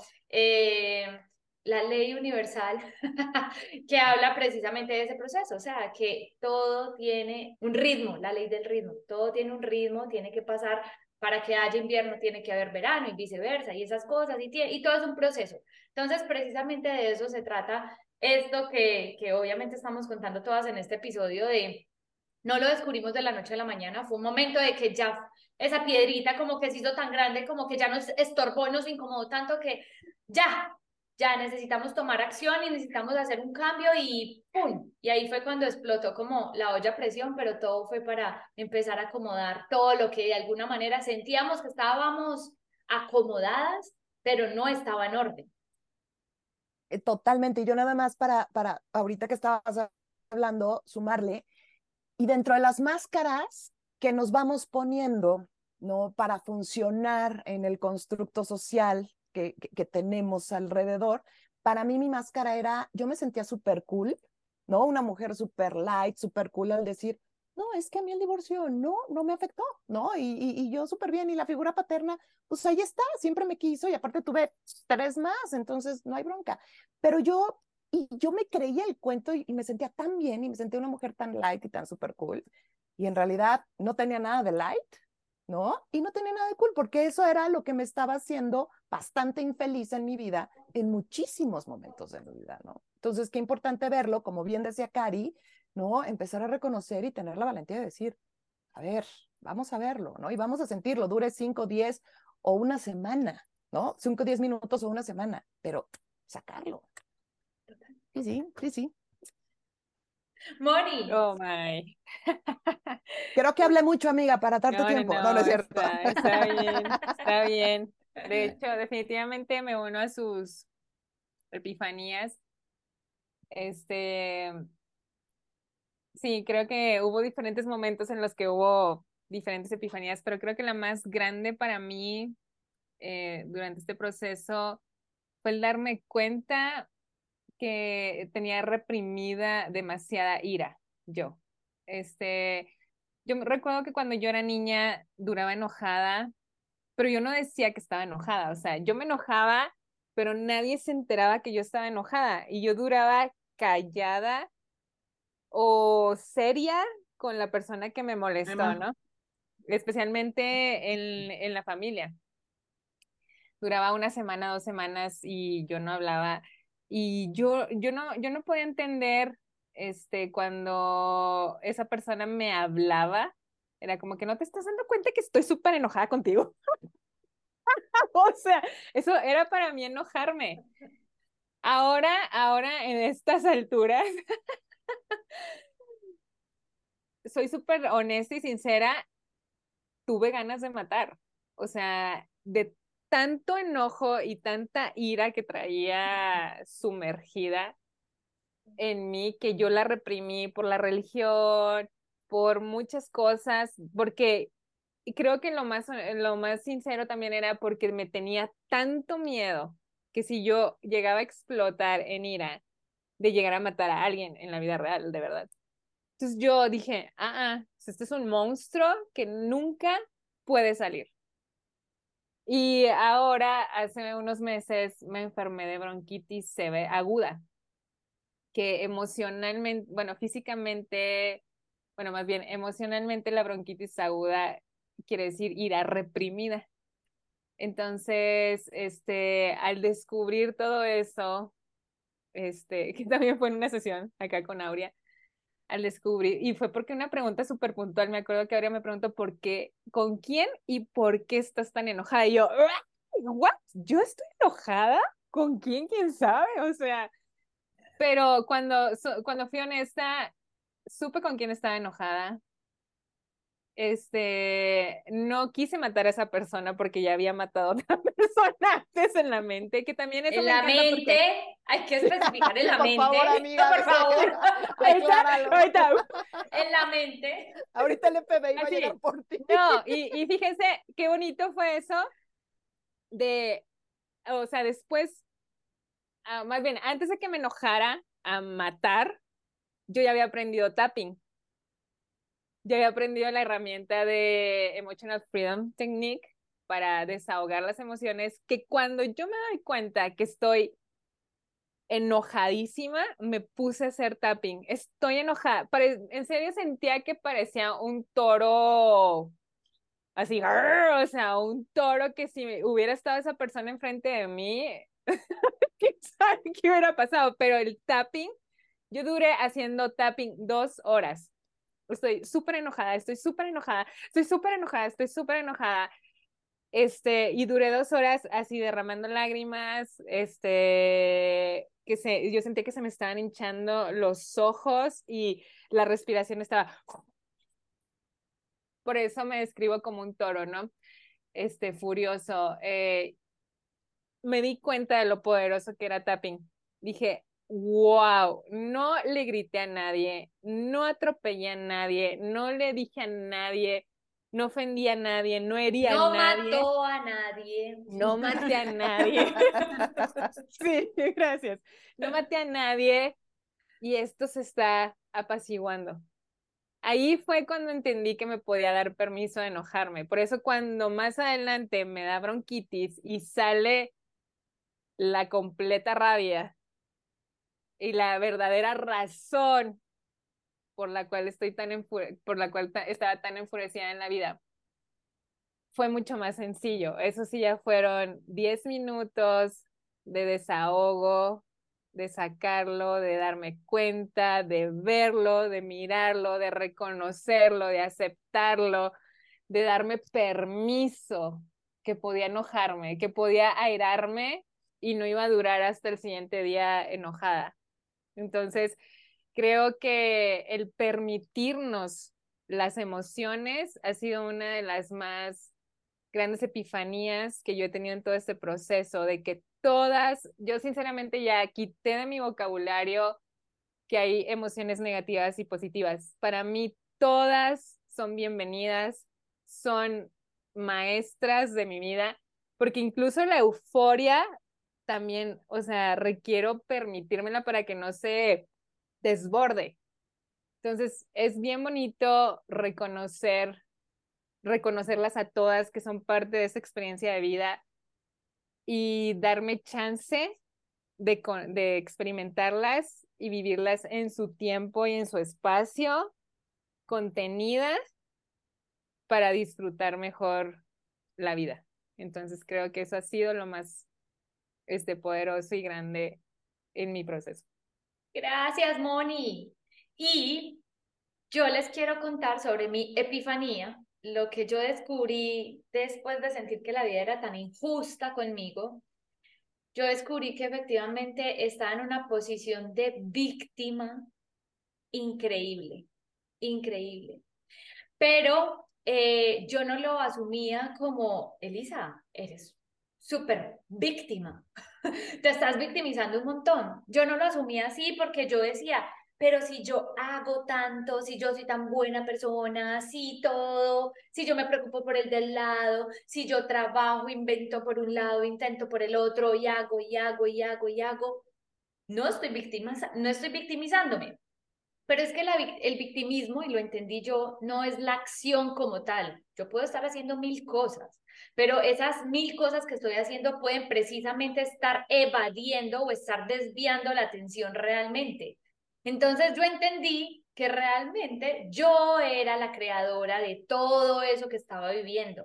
la ley universal que habla precisamente de ese proceso, o sea, que todo tiene un ritmo, la ley del ritmo, todo tiene un ritmo, tiene que pasar para que haya invierno, tiene que haber verano y viceversa, y esas cosas, y todo es un proceso. Entonces, precisamente de eso se trata esto que obviamente estamos contando todas en este episodio de... No lo descubrimos de la noche a la mañana, fue un momento de que ya esa piedrita como que se hizo tan grande, como que ya nos estorbó, nos incomodó tanto que ya, ya necesitamos tomar acción y necesitamos hacer un cambio y ¡pum! Y ahí fue cuando explotó como la olla a presión, pero todo fue para empezar a acomodar todo lo que de alguna manera sentíamos que estábamos acomodadas, pero no estaba en orden. Totalmente. Y yo nada más para ahorita que estabas hablando, sumarle, y dentro de las máscaras que nos vamos poniendo, ¿no? Para funcionar en el constructo social que tenemos alrededor, para mí mi máscara era, yo me sentía súper cool, ¿no? Una mujer súper light, súper cool al decir, no, es que a mí el divorcio no me afectó, ¿no? Y yo súper bien, y la figura paterna, pues ahí está, siempre me quiso, y aparte tuve tres más, entonces no hay bronca. Pero yo me creía el cuento y me sentía tan bien y me sentía una mujer tan light y tan super cool. Y en realidad no tenía nada de light, ¿no? Y no tenía nada de cool, porque eso era lo que me estaba haciendo bastante infeliz en mi vida, en muchísimos momentos de mi vida, ¿no? Entonces, qué importante verlo, como bien decía Cari, ¿no? Empezar a reconocer y tener la valentía de decir, a ver, vamos a verlo, ¿no? Y vamos a sentirlo, dure 5, 10 o una semana, ¿no? 5, 10 minutos o una semana, pero sacarlo. Sí, sí, sí, sí. Moni. Oh my. Creo que hablé mucho, amiga, para tanto No, no, tiempo. No, no no, es cierto. está bien, está bien. De hecho, definitivamente me uno a sus epifanías. Este, sí, creo que hubo diferentes momentos en los que hubo diferentes epifanías, pero creo que la más grande para mí durante este proceso fue el darme cuenta que tenía reprimida demasiada ira yo. Este, yo me recuerdo que cuando yo era niña duraba enojada, pero yo no decía que estaba enojada, o sea, yo me enojaba, pero nadie se enteraba que yo estaba enojada y yo duraba callada o seria con la persona que me molestó, Emma. ¿no? Especialmente en la familia. Duraba una semana, 2 semanas y yo no hablaba y yo no podía entender cuando esa persona me hablaba, era como que no te estás dando cuenta que estoy súper enojada contigo. O sea, eso era para mí enojarme. Ahora en estas alturas, soy súper honesta y sincera, tuve ganas de matar. O sea, de tanto enojo y tanta ira que traía sumergida en mí, que yo la reprimí por la religión, por muchas cosas, porque y creo que lo más sincero también era porque me tenía tanto miedo que si yo llegaba a explotar en ira, de llegar a matar a alguien en la vida real, de verdad. Entonces yo dije, este es un monstruo que nunca puede salir. Y ahora, hace unos meses, me enfermé de bronquitis severa, aguda, que emocionalmente, bueno, físicamente, bueno, más bien emocionalmente la bronquitis aguda quiere decir ira reprimida. Entonces, al descubrir todo eso, que también fue en una sesión acá con Aurea, al descubrir, y fue porque una pregunta súper puntual, me acuerdo que Aurea me preguntó por qué, con quién y por qué estás tan enojada. Y yo, ¿what? ¿Yo estoy enojada? ¿Con quién? ¿Quién sabe? O sea, pero cuando fui honesta, supe con quién estaba enojada. No quise matar a esa persona porque ya había matado a otra persona antes en la mente, que también eso En me la encanta mente, porque hay que especificar en la Por mente. favor, amiga, Por favor. ahorita, acláralo. ahorita, En la mente. Ahorita el FBI va a así, llegar por ti. no, y fíjense qué bonito fue eso de, o sea, después, más bien, antes de que me enojara a matar, yo ya había aprendido tapping. Ya había aprendido la herramienta de Emotional Freedom Technique para desahogar las emociones, que cuando yo me doy cuenta que estoy enojadísima, me puse a hacer tapping. Estoy enojada. En serio sentía que parecía un toro así, o sea, un toro que si hubiera estado esa persona enfrente de mí, quién sabe qué hubiera pasado. Pero el tapping, yo duré haciendo tapping 2 horas. Estoy súper enojada, estoy súper enojada, estoy súper enojada, estoy súper enojada. Y duré 2 horas así derramando lágrimas, yo sentí que se me estaban hinchando los ojos y la respiración estaba, por eso me describo como un toro, ¿no? Furioso. Me di cuenta de lo poderoso que era tapping. Dije, wow, no le grité a nadie, no atropellé a nadie, no le dije a nadie, no ofendí a nadie, no herí a No nadie, mató a nadie. no maté a nadie. Sí, gracias. No maté a nadie y esto se está apaciguando. Ahí fue cuando entendí que me podía dar permiso de enojarme. Por eso cuando más adelante me da bronquitis y sale la completa rabia y la verdadera razón por la cual estaba tan enfurecida en la vida, fue mucho más sencillo. Eso sí, ya fueron 10 minutos de desahogo, de sacarlo, de darme cuenta, de verlo, de mirarlo, de reconocerlo, de aceptarlo, de darme permiso que podía enojarme, que podía airarme y no iba a durar hasta el siguiente día enojada. Entonces, creo que el permitirnos las emociones ha sido una de las más grandes epifanías que yo he tenido en todo este proceso, de que yo sinceramente ya quité de mi vocabulario que hay emociones negativas y positivas. Para mí todas son bienvenidas, son maestras de mi vida, porque incluso la euforia también, o sea, requiero permitírmela para que no se desborde. Entonces, es bien bonito reconocerlas a todas que son parte de esa experiencia de vida y darme chance de experimentarlas y vivirlas en su tiempo y en su espacio, contenidas para disfrutar mejor la vida. Entonces creo que eso ha sido lo más poderoso y grande en mi proceso. Gracias, Moni. Y yo les quiero contar sobre mi epifanía, lo que yo descubrí después de sentir que la vida era tan injusta conmigo. Yo descubrí que efectivamente estaba en una posición de víctima increíble, increíble. Pero yo no lo asumía como, Elisa, eres súper víctima, te estás victimizando un montón. Yo no lo asumía así porque yo decía, pero si yo hago tanto, si yo soy tan buena persona, si todo, si yo me preocupo por el del lado, si yo trabajo, invento por un lado, intento por el otro y hago y hago y hago y hago, no estoy victimizándome. Pero es que el victimismo, y lo entendí yo, no es la acción como tal. Yo puedo estar haciendo mil cosas, pero esas mil cosas que estoy haciendo pueden precisamente estar evadiendo o estar desviando la atención realmente. Entonces yo entendí que realmente yo era la creadora de todo eso que estaba viviendo,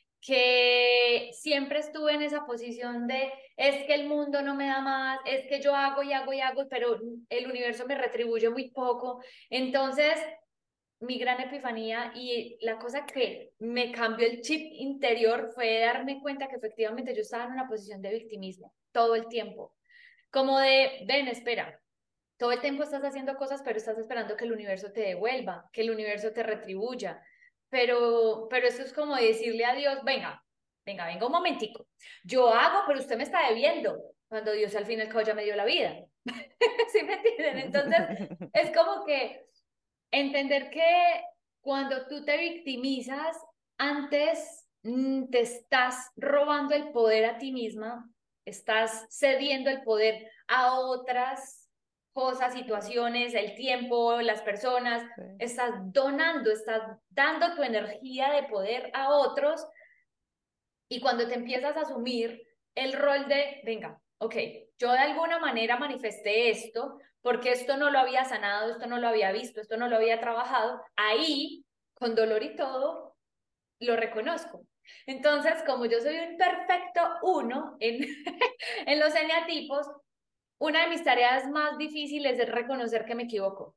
que siempre estuve en esa posición de es que el mundo no me da más, es que yo hago y hago y hago, pero el universo me retribuye muy poco. Entonces, mi gran epifanía y la cosa que me cambió el chip interior fue darme cuenta que efectivamente yo estaba en una posición de victimismo todo el tiempo, como de, ven, espera. Todo el tiempo estás haciendo cosas, pero estás esperando que el universo te devuelva, que el universo te retribuya. Pero eso es como decirle a Dios, venga, venga, venga un momentico. Yo hago, pero usted me está debiendo. Cuando Dios al fin y al cabo ya me dio la vida. ¿Sí me entienden? Entonces, es como que entender que cuando tú te victimizas, antes te estás robando el poder a ti misma, estás cediendo el poder a otras cosas, situaciones, el tiempo, las personas, Sí. estás donando, estás dando tu energía de poder a otros y cuando te empiezas a asumir el rol de, venga, ok, yo de alguna manera manifesté esto, porque esto no lo había sanado, esto no lo había visto, esto no lo había trabajado, ahí, con dolor y todo, lo reconozco. Entonces, como yo soy un perfecto uno en, en los eneatipos, una de mis tareas más difíciles es reconocer que me equivoco.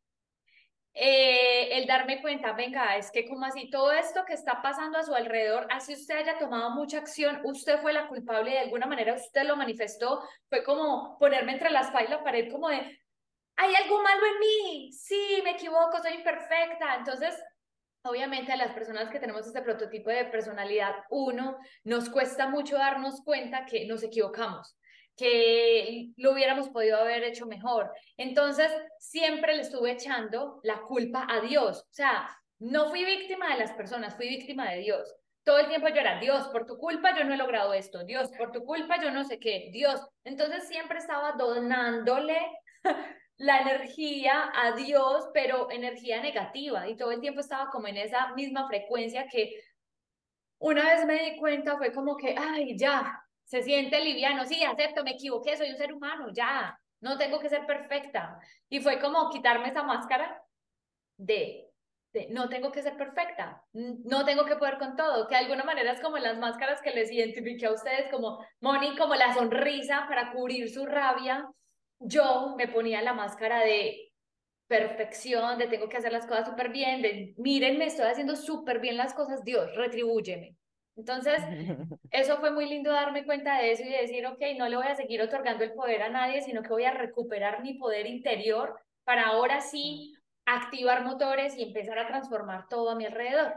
El darme cuenta, venga, es que como así todo esto que está pasando a su alrededor, así usted haya tomado mucha acción, usted fue la culpable de alguna manera, usted lo manifestó, fue como ponerme entre la espalda y la pared, como de, hay algo malo en mí, sí, me equivoco, soy imperfecta. Entonces, obviamente a las personas que tenemos este prototipo de personalidad uno, nos cuesta mucho darnos cuenta que nos equivocamos, que lo hubiéramos podido haber hecho mejor. Entonces, siempre le estuve echando la culpa a Dios. O sea, no fui víctima de las personas, fui víctima de Dios. Todo el tiempo yo era, Dios, por tu culpa yo no he logrado esto, Dios, por tu culpa yo no sé qué, Dios. Entonces siempre estaba donándole la energía a Dios, pero energía negativa, y todo el tiempo estaba como en esa misma frecuencia que una vez me di cuenta, fue como que, ay, ya, se siente liviano, sí, acepto, me equivoqué, soy un ser humano, ya, no tengo que ser perfecta. Y fue como quitarme esa máscara de, no tengo que ser perfecta, no tengo que poder con todo, que de alguna manera es como las máscaras que les identifiqué a ustedes, como Moni, como la sonrisa para cubrir su rabia. Yo me ponía la máscara de perfección, de tengo que hacer las cosas súper bien, de mírenme, estoy haciendo súper bien las cosas, Dios, retribúyeme. Entonces, eso fue muy lindo darme cuenta de eso y de decir, ok, no le voy a seguir otorgando el poder a nadie, sino que voy a recuperar mi poder interior para ahora sí activar motores y empezar a transformar todo a mi alrededor.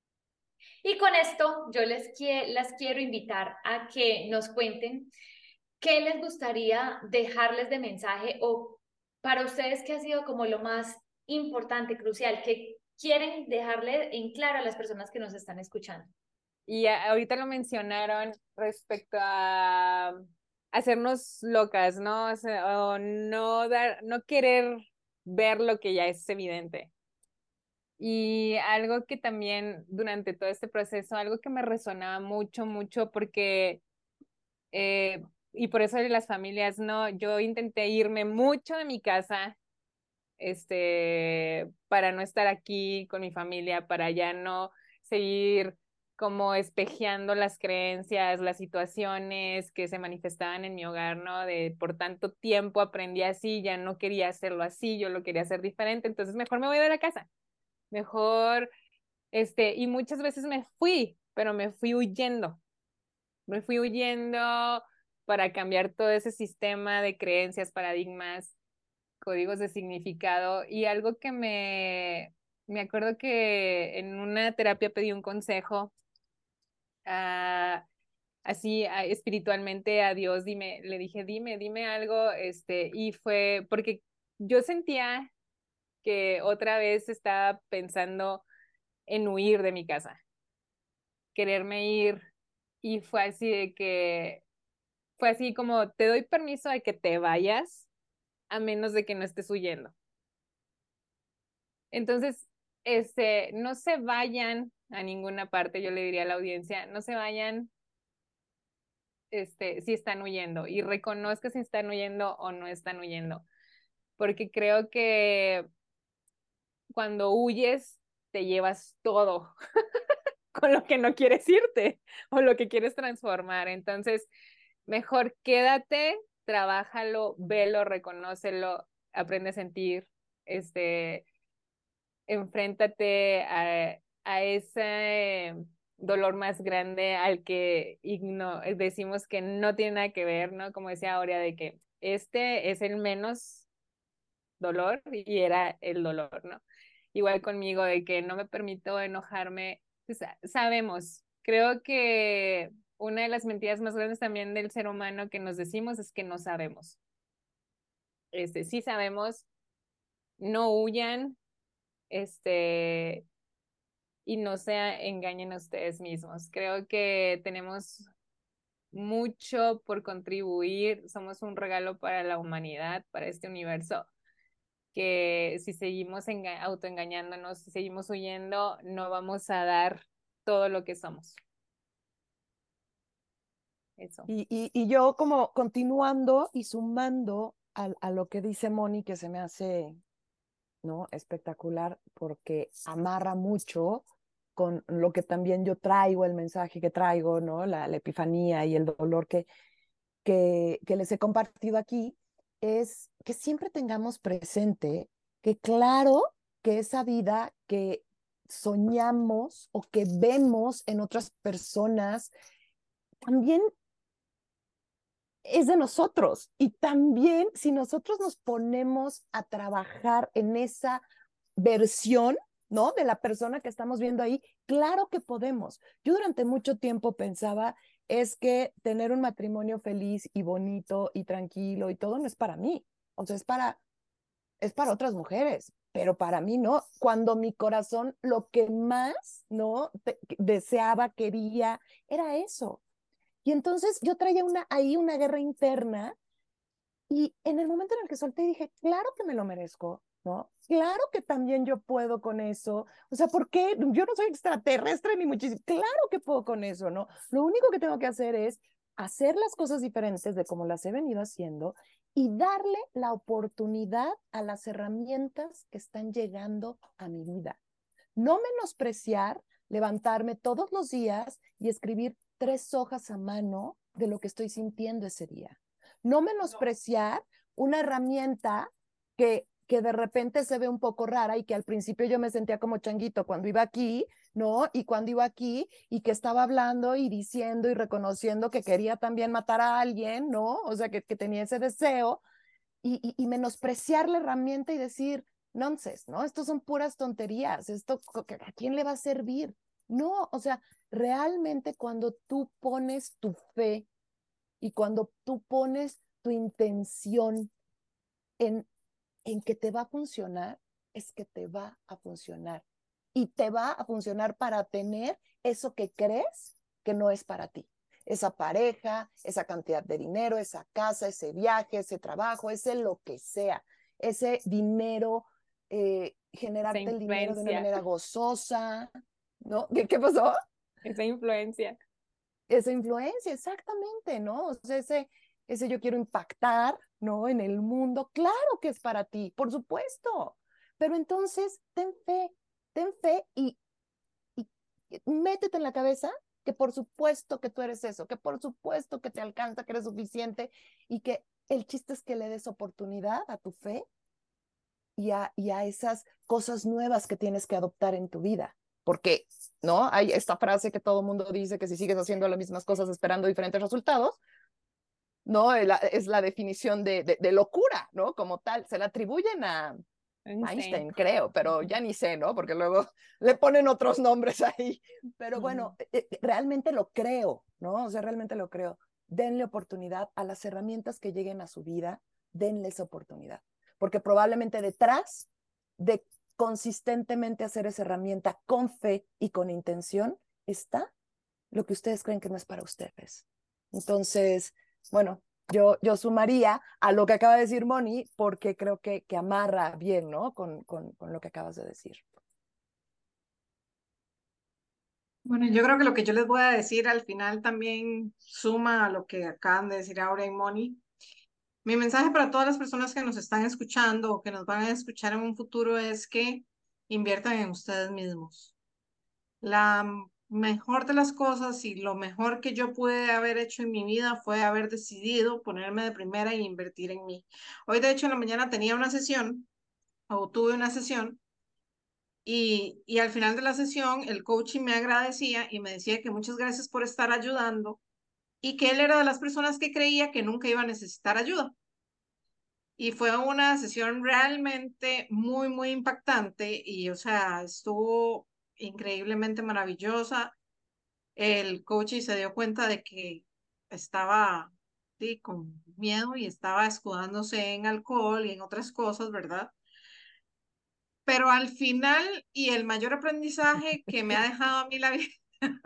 Y con esto yo las quiero invitar a que nos cuenten qué les gustaría dejarles de mensaje o para ustedes qué ha sido como lo más importante, crucial, que quieren dejarle en claro a las personas que nos están escuchando. Y ahorita lo mencionaron respecto a hacernos locas, ¿no? O sea, o no querer ver lo que ya es evidente. Y algo que también durante todo este proceso, algo que me resonaba mucho, mucho, porque, y por eso de las familias, no, yo intenté irme mucho de mi casa, para no estar aquí con mi familia, para ya no seguir como espejeando las creencias, las situaciones que se manifestaban en mi hogar, ¿no? De por tanto tiempo aprendí así, ya no quería hacerlo así, yo lo quería hacer diferente, entonces mejor me voy de la casa, mejor, y muchas veces me fui, pero me fui huyendo para cambiar todo ese sistema de creencias, paradigmas, códigos de significado, y algo que me acuerdo que en una terapia pedí un consejo, así espiritualmente a Dios, le dije, dime algo, y fue porque yo sentía que otra vez estaba pensando en huir de mi casa, quererme ir, y fue así como, te doy permiso de que te vayas, a menos de que no estés huyendo. Entonces, no se vayan a ninguna parte, yo le diría a la audiencia, no se vayan si están huyendo, y reconozca si están huyendo o no están huyendo, porque creo que cuando huyes te llevas todo con lo que no quieres irte o lo que quieres transformar. Entonces, mejor quédate, trabájalo, velo, reconócelo, aprende a sentir, enfréntate a ese dolor más grande al que decimos que no tiene nada que ver, ¿no? Como decía Aurea, de que este es el menos dolor y era el dolor, ¿no? Igual conmigo, de que no me permito enojarme. Pues, sabemos, creo que una de las mentiras más grandes también del ser humano que nos decimos es que no sabemos. Sí sabemos, no huyan, este, y no se engañen a ustedes mismos. Creo que tenemos mucho por contribuir, somos un regalo para la humanidad, para este universo, que si seguimos autoengañándonos, si seguimos huyendo, no vamos a dar todo lo que somos. Eso. Y yo como continuando y sumando a lo que dice Moni, que se me hace, ¿no?, espectacular, porque amarra mucho con lo que también yo traigo, el mensaje que traigo, ¿no?, la epifanía y el dolor que les he compartido aquí, es que siempre tengamos presente que claro que esa vida que soñamos o que vemos en otras personas también es de nosotros. Y también si nosotros nos ponemos a trabajar en esa versión, ¿no?, de la persona que estamos viendo ahí, claro que podemos. Yo durante mucho tiempo pensaba, es que tener un matrimonio feliz y bonito y tranquilo y todo no es para mí. O sea, es para otras mujeres, pero para mí no. Cuando mi corazón lo que más, ¿no?, deseaba, quería, era eso. Y entonces yo traía ahí una guerra interna, y en el momento en el que solté dije, claro que me lo merezco, ¿no? Claro que también yo puedo con eso. O sea, ¿por qué? Yo no soy extraterrestre ni muchísimo. Claro que puedo con eso, ¿no? Lo único que tengo que hacer es hacer las cosas diferentes de como las he venido haciendo y darle la oportunidad a las herramientas que están llegando a mi vida. No menospreciar, levantarme todos los días y escribir 3 hojas a mano de lo que estoy sintiendo ese día. No menospreciar una herramienta que de repente se ve un poco rara y que al principio yo me sentía como changuito cuando iba aquí, ¿no? Y cuando iba aquí y que estaba hablando y diciendo y reconociendo que quería también matar a alguien, ¿no? O sea, que tenía ese deseo, y menospreciar la herramienta y decir, nonsense, ¿no? Esto son puras tonterías, esto, ¿a quién le va a servir? No, o sea, realmente cuando tú pones tu fe y cuando tú pones tu intención en, en que te va a funcionar, es que te va a funcionar. Y te va a funcionar para tener eso que crees que no es para ti. Esa pareja, esa cantidad de dinero, esa casa, ese viaje, ese trabajo, ese lo que sea, ese dinero, generarte el dinero de una manera gozosa, ¿no? ¿Qué pasó? Esa influencia. Esa influencia, exactamente, ¿no? O sea, ese yo quiero impactar, ¿no?, en el mundo, claro que es para ti, por supuesto, pero entonces ten fe y métete en la cabeza que por supuesto que tú eres eso, que por supuesto que te alcanza, que eres suficiente y que el chiste es que le des oportunidad a tu fe y a esas cosas nuevas que tienes que adoptar en tu vida. Porque, ¿no? Hay esta frase que todo el mundo dice que si sigues haciendo las mismas cosas esperando diferentes resultados, ¿no? Es la definición de locura, ¿no? Como tal, se la atribuyen a Einstein, creo, pero ya ni sé, ¿no? Porque luego le ponen otros nombres ahí. Pero bueno, realmente lo creo, ¿no? O sea, realmente lo creo. Denle oportunidad a las herramientas que lleguen a su vida, denles oportunidad. Porque probablemente detrás de consistentemente hacer esa herramienta con fe y con intención está lo que ustedes creen que no es para ustedes. Entonces, bueno, yo sumaría a lo que acaba de decir Moni, porque creo que amarra bien, ¿no? Con lo que acabas de decir. Bueno, yo creo que lo que yo les voy a decir al final también suma a lo que acaban de decir Aura y Moni. Mi mensaje para todas las personas que nos están escuchando o que nos van a escuchar en un futuro es que inviertan en ustedes mismos. La mejor de las cosas y lo mejor que yo pude haber hecho en mi vida fue haber decidido ponerme de primera e invertir en mí. Hoy, de hecho, en la mañana tenía una sesión o tuve una sesión y al final de la sesión el coach me agradecía y me decía que muchas gracias por estar ayudando y que él era de las personas que creía que nunca iba a necesitar ayuda. Y fue una sesión realmente muy, muy impactante y, o sea, estuvo increíblemente maravillosa. El coach se dio cuenta de que estaba sí, con miedo y estaba escudándose en alcohol y en otras cosas, ¿verdad? Pero al final, y el mayor aprendizaje que me ha dejado a mí la vida,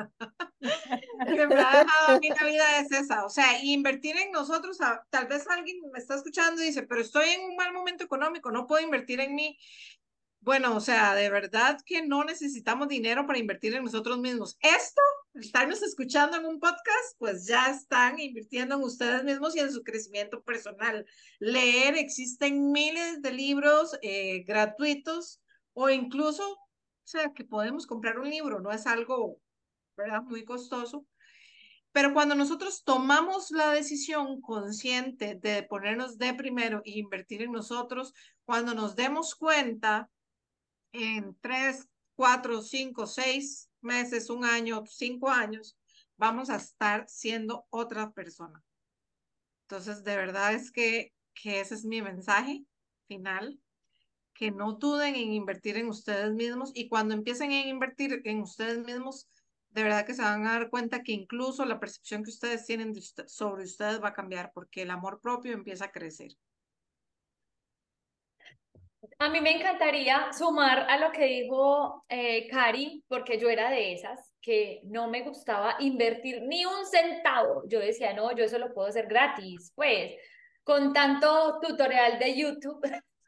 que me ha dejado a mí la vida es esa, o sea, invertir en nosotros, tal vez alguien me está escuchando y dice, pero estoy en un mal momento económico, no puedo invertir en mí. Bueno, o sea, de verdad que no necesitamos dinero para invertir en nosotros mismos. Esto, estarnos escuchando en un podcast, pues ya están invirtiendo en ustedes mismos y en su crecimiento personal. Leer, existen miles de libros gratuitos o incluso, o sea, que podemos comprar un libro, no es algo, ¿verdad? Muy costoso. Pero cuando nosotros tomamos la decisión consciente de ponernos de primero e invertir en nosotros, cuando nos demos cuenta en 3, 4, 5, 6 meses, un año, 5 años, vamos a estar siendo otra persona. Entonces, de verdad es que ese es mi mensaje final, que no duden en invertir en ustedes mismos y cuando empiecen a invertir en ustedes mismos, de verdad que se van a dar cuenta que incluso la percepción que ustedes tienen sobre ustedes va a cambiar porque el amor propio empieza a crecer. A mí me encantaría sumar a lo que dijo Cari, porque yo era de esas que no me gustaba invertir ni un centavo. Yo decía, no, yo eso lo puedo hacer gratis, pues, con tanto tutorial de YouTube,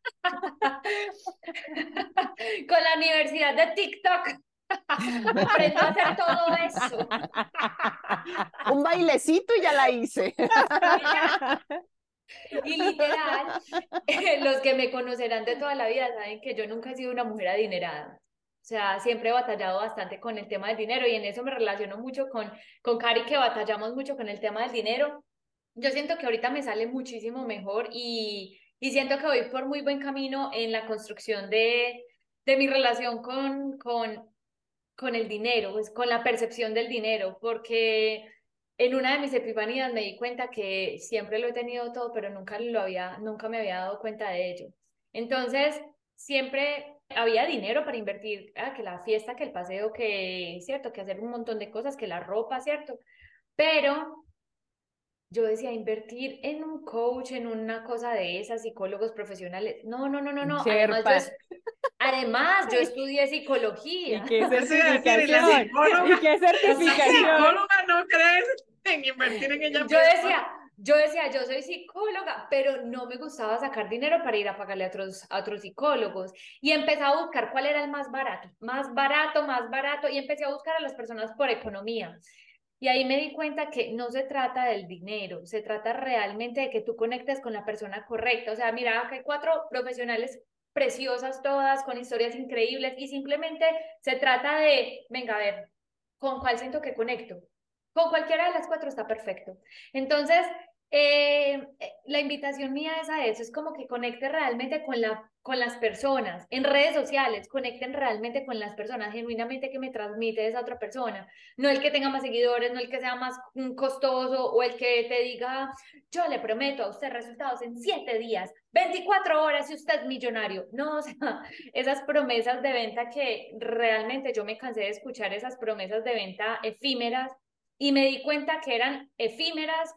con la universidad de TikTok, aprendo a hacer todo eso. Un bailecito y ya la hice. Y literal, los que me conocerán de toda la vida saben que yo nunca he sido una mujer adinerada. O sea, siempre he batallado bastante con el tema del dinero y en eso me relaciono mucho con Cari, que batallamos mucho con el tema del dinero. Yo siento que ahorita me sale muchísimo mejor y siento que voy por muy buen camino en la construcción de mi relación con el dinero, pues, con la percepción del dinero, porque en una de mis epifanías me di cuenta que siempre lo he tenido todo, pero nunca me había dado cuenta de ello. Entonces, siempre había dinero para invertir, que la fiesta, que el paseo, que, cierto, que hacer un montón de cosas, que la ropa, cierto, pero yo decía, invertir en un coach, en una cosa de esas, psicólogos profesionales, no, no, no, no, no, Sherpa. además yo estudié psicología. ¿Y qué Eso iba a decir, y la certificación? psicóloga, ¿Y qué la certificación? psicóloga no cree en invertir en ella Yo misma. decía, yo soy psicóloga, pero no me gustaba sacar dinero para ir a pagarle a otros psicólogos. Y empecé a buscar cuál era el más barato, más barato, más barato, y empecé a buscar a las personas por economía. Y ahí me di cuenta que no se trata del dinero, se trata realmente de que tú conectes con la persona correcta. O sea, mira, acá hay 4 profesionales preciosas todas, con historias increíbles, y simplemente se trata de, venga, a ver, ¿con cuál siento que conecto? Con cualquiera de las cuatro está perfecto. Entonces, la invitación mía es a eso, es como que conecte realmente con las personas, en redes sociales, conecten realmente con las personas, genuinamente que me transmite esa otra persona, no el que tenga más seguidores, no el que sea más costoso o el que te diga, yo le prometo a usted resultados en 7 días, 24 horas y usted es millonario. No, o sea, esas promesas de venta que realmente yo me cansé de escuchar esas promesas de venta efímeras y me di cuenta que eran efímeras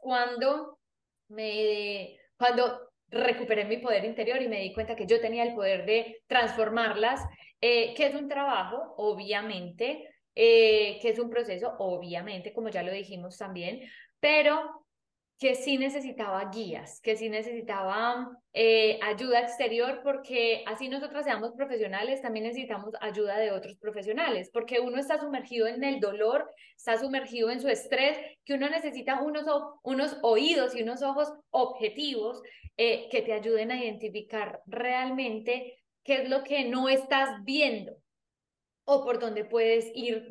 cuando recuperé mi poder interior y me di cuenta que yo tenía el poder de transformarlas, que es un trabajo, obviamente, que es un proceso, obviamente, como ya lo dijimos también, pero que sí necesitaba guías, que sí necesitaba ayuda exterior, porque así nosotras seamos profesionales, también necesitamos ayuda de otros profesionales, porque uno está sumergido en el dolor, está sumergido en su estrés, que uno necesita unos oídos y unos ojos objetivos que te ayuden a identificar realmente qué es lo que no estás viendo o por dónde puedes ir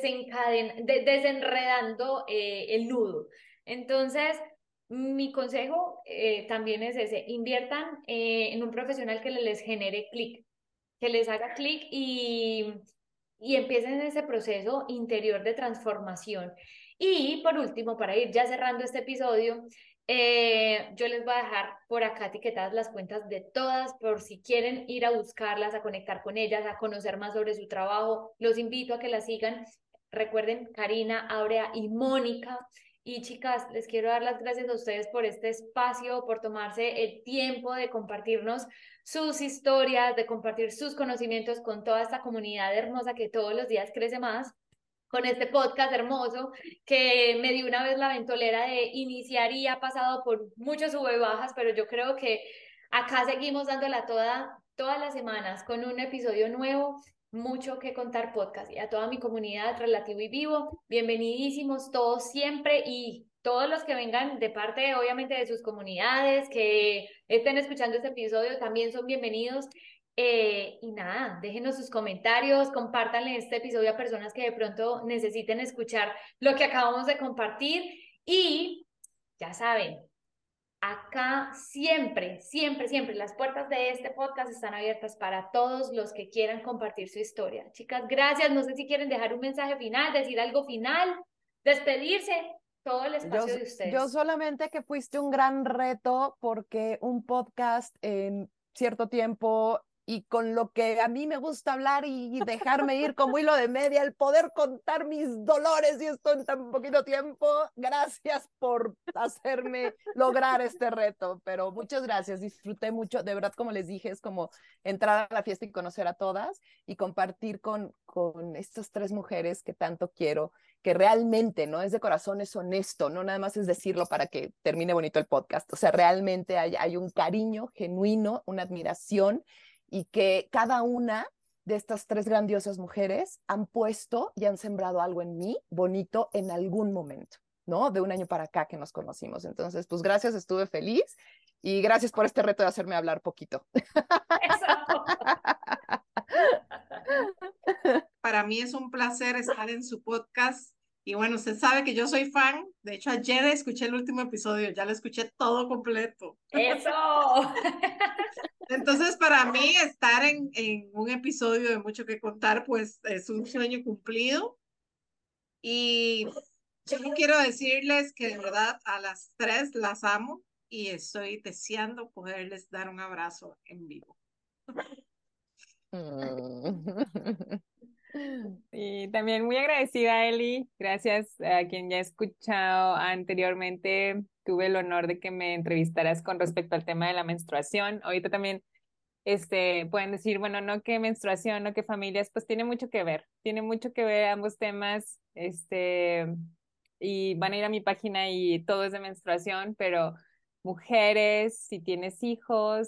desenredando el nudo. Entonces, mi consejo también es ese, inviertan en un profesional que les genere clic, que les haga clic y empiecen ese proceso interior de transformación. Y por último, para ir ya cerrando este episodio, yo les voy a dejar por acá etiquetadas las cuentas de todas por si quieren ir a buscarlas, a conectar con ellas, a conocer más sobre su trabajo. Los invito a que las sigan. Recuerden, Karina, Aurea y Mónica. Y chicas, les quiero dar las gracias a ustedes por este espacio, por tomarse el tiempo de compartirnos sus historias, de compartir sus conocimientos con toda esta comunidad hermosa que todos los días crece más, con este podcast hermoso que me dio una vez la ventolera de iniciar y ha pasado por muchas sube bajas, pero yo creo que acá seguimos dándola todas las semanas con un episodio nuevo, mucho que contar podcast. Y a toda mi comunidad Relativo y Vivo, bienvenidísimos todos siempre y todos los que vengan de parte, obviamente, de sus comunidades, que estén escuchando este episodio, también son bienvenidos. Y nada, déjenos sus comentarios, compártanle este episodio a personas que de pronto necesiten escuchar lo que acabamos de compartir y ya saben, acá siempre, siempre, siempre las puertas de este podcast están abiertas para todos los que quieran compartir su historia. Chicas, gracias. No sé si quieren dejar un mensaje final, decir algo final, despedirse, todo el espacio de Yo ustedes. solamente que fuiste un gran reto porque un podcast en cierto tiempo y con lo que a mí me gusta hablar y dejarme ir como hilo de media, el poder contar mis dolores y esto en tan poquito tiempo, gracias por hacerme lograr este reto, pero muchas gracias, disfruté mucho, de verdad como les dije, es como entrar a la fiesta y conocer a todas y compartir con estas tres mujeres que tanto quiero, que realmente no es de corazón, es honesto, no nada más es decirlo para que termine bonito el podcast, o sea, realmente hay un cariño genuino, una admiración y que cada una de estas tres grandiosas mujeres han puesto y han sembrado algo en mí bonito en algún momento, ¿no? De un año para acá que nos conocimos. Entonces, pues gracias, estuve feliz y gracias por este reto de hacerme hablar poquito. Eso. Para mí es un placer estar en su podcast. Y bueno, usted sabe que yo soy fan. De hecho, ayer escuché el último episodio, ya lo escuché todo completo. Eso. Entonces, para mí, estar en un episodio de Mucho que Contar, pues es un sueño cumplido. Y yo quiero decirles que de verdad a las tres las amo y estoy deseando poderles dar un abrazo en vivo. Y también muy agradecida, Eli. Gracias a quien ya he escuchado anteriormente. Tuve el honor de que me entrevistaras con respecto al tema de la menstruación. Ahorita también pueden decir, bueno, no que menstruación, no que familias, pues tiene mucho que ver ambos temas, y van a ir a mi página y todo es de menstruación, pero mujeres, si tienes hijos,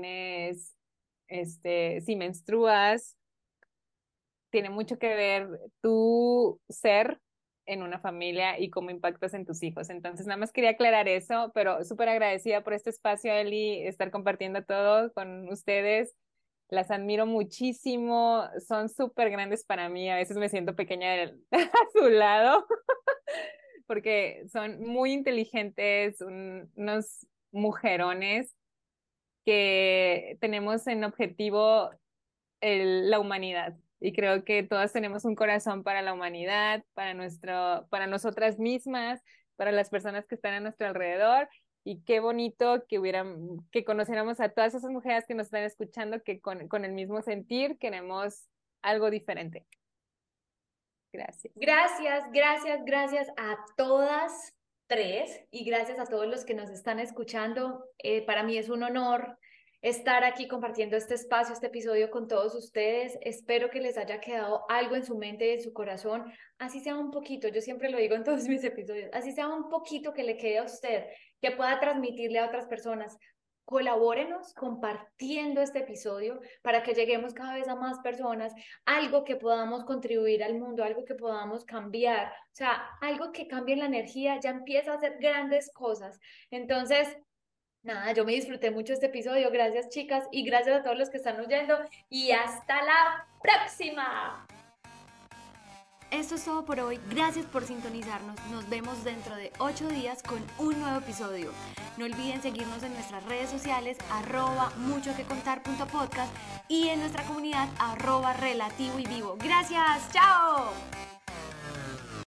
si menstruas, tiene mucho que ver tu ser en una familia y cómo impactas en tus hijos. Entonces, nada más quería aclarar eso, pero súper agradecida por este espacio, Eli, estar compartiendo todo con ustedes. las admiro muchísimo, son súper grandes para mí, a veces me siento pequeña a su lado, porque son muy inteligentes, unos mujerones que tenemos en objetivo la humanidad. Y creo que todas tenemos un corazón para la humanidad, para nosotras mismas, para las personas que están a nuestro alrededor. Y qué bonito que conociéramos a todas esas mujeres que nos están escuchando, que con el mismo sentir queremos algo diferente. Gracias. Gracias a todas tres y gracias a todos los que nos están escuchando. Para mí es un honor estar aquí compartiendo este espacio, este episodio con todos ustedes. Espero que les haya quedado algo en su mente y en su corazón, así sea un poquito, yo siempre lo digo en todos mis episodios, así sea un poquito que le quede a usted, que pueda transmitirle a otras personas. Colabórenos compartiendo este episodio para que lleguemos cada vez a más personas, algo que podamos contribuir al mundo, algo que podamos cambiar, o sea, algo que cambie la energía, ya empieza a hacer grandes cosas. Entonces, nada, yo me disfruté mucho este episodio, gracias chicas y gracias a todos los que están oyendo y hasta la próxima. Esto es todo por hoy, gracias por sintonizarnos, nos vemos dentro de 8 días con un nuevo episodio. No olviden seguirnos en nuestras redes sociales @muchoquecontar.podcast y en nuestra comunidad @relativo y vivo. Gracias, chao.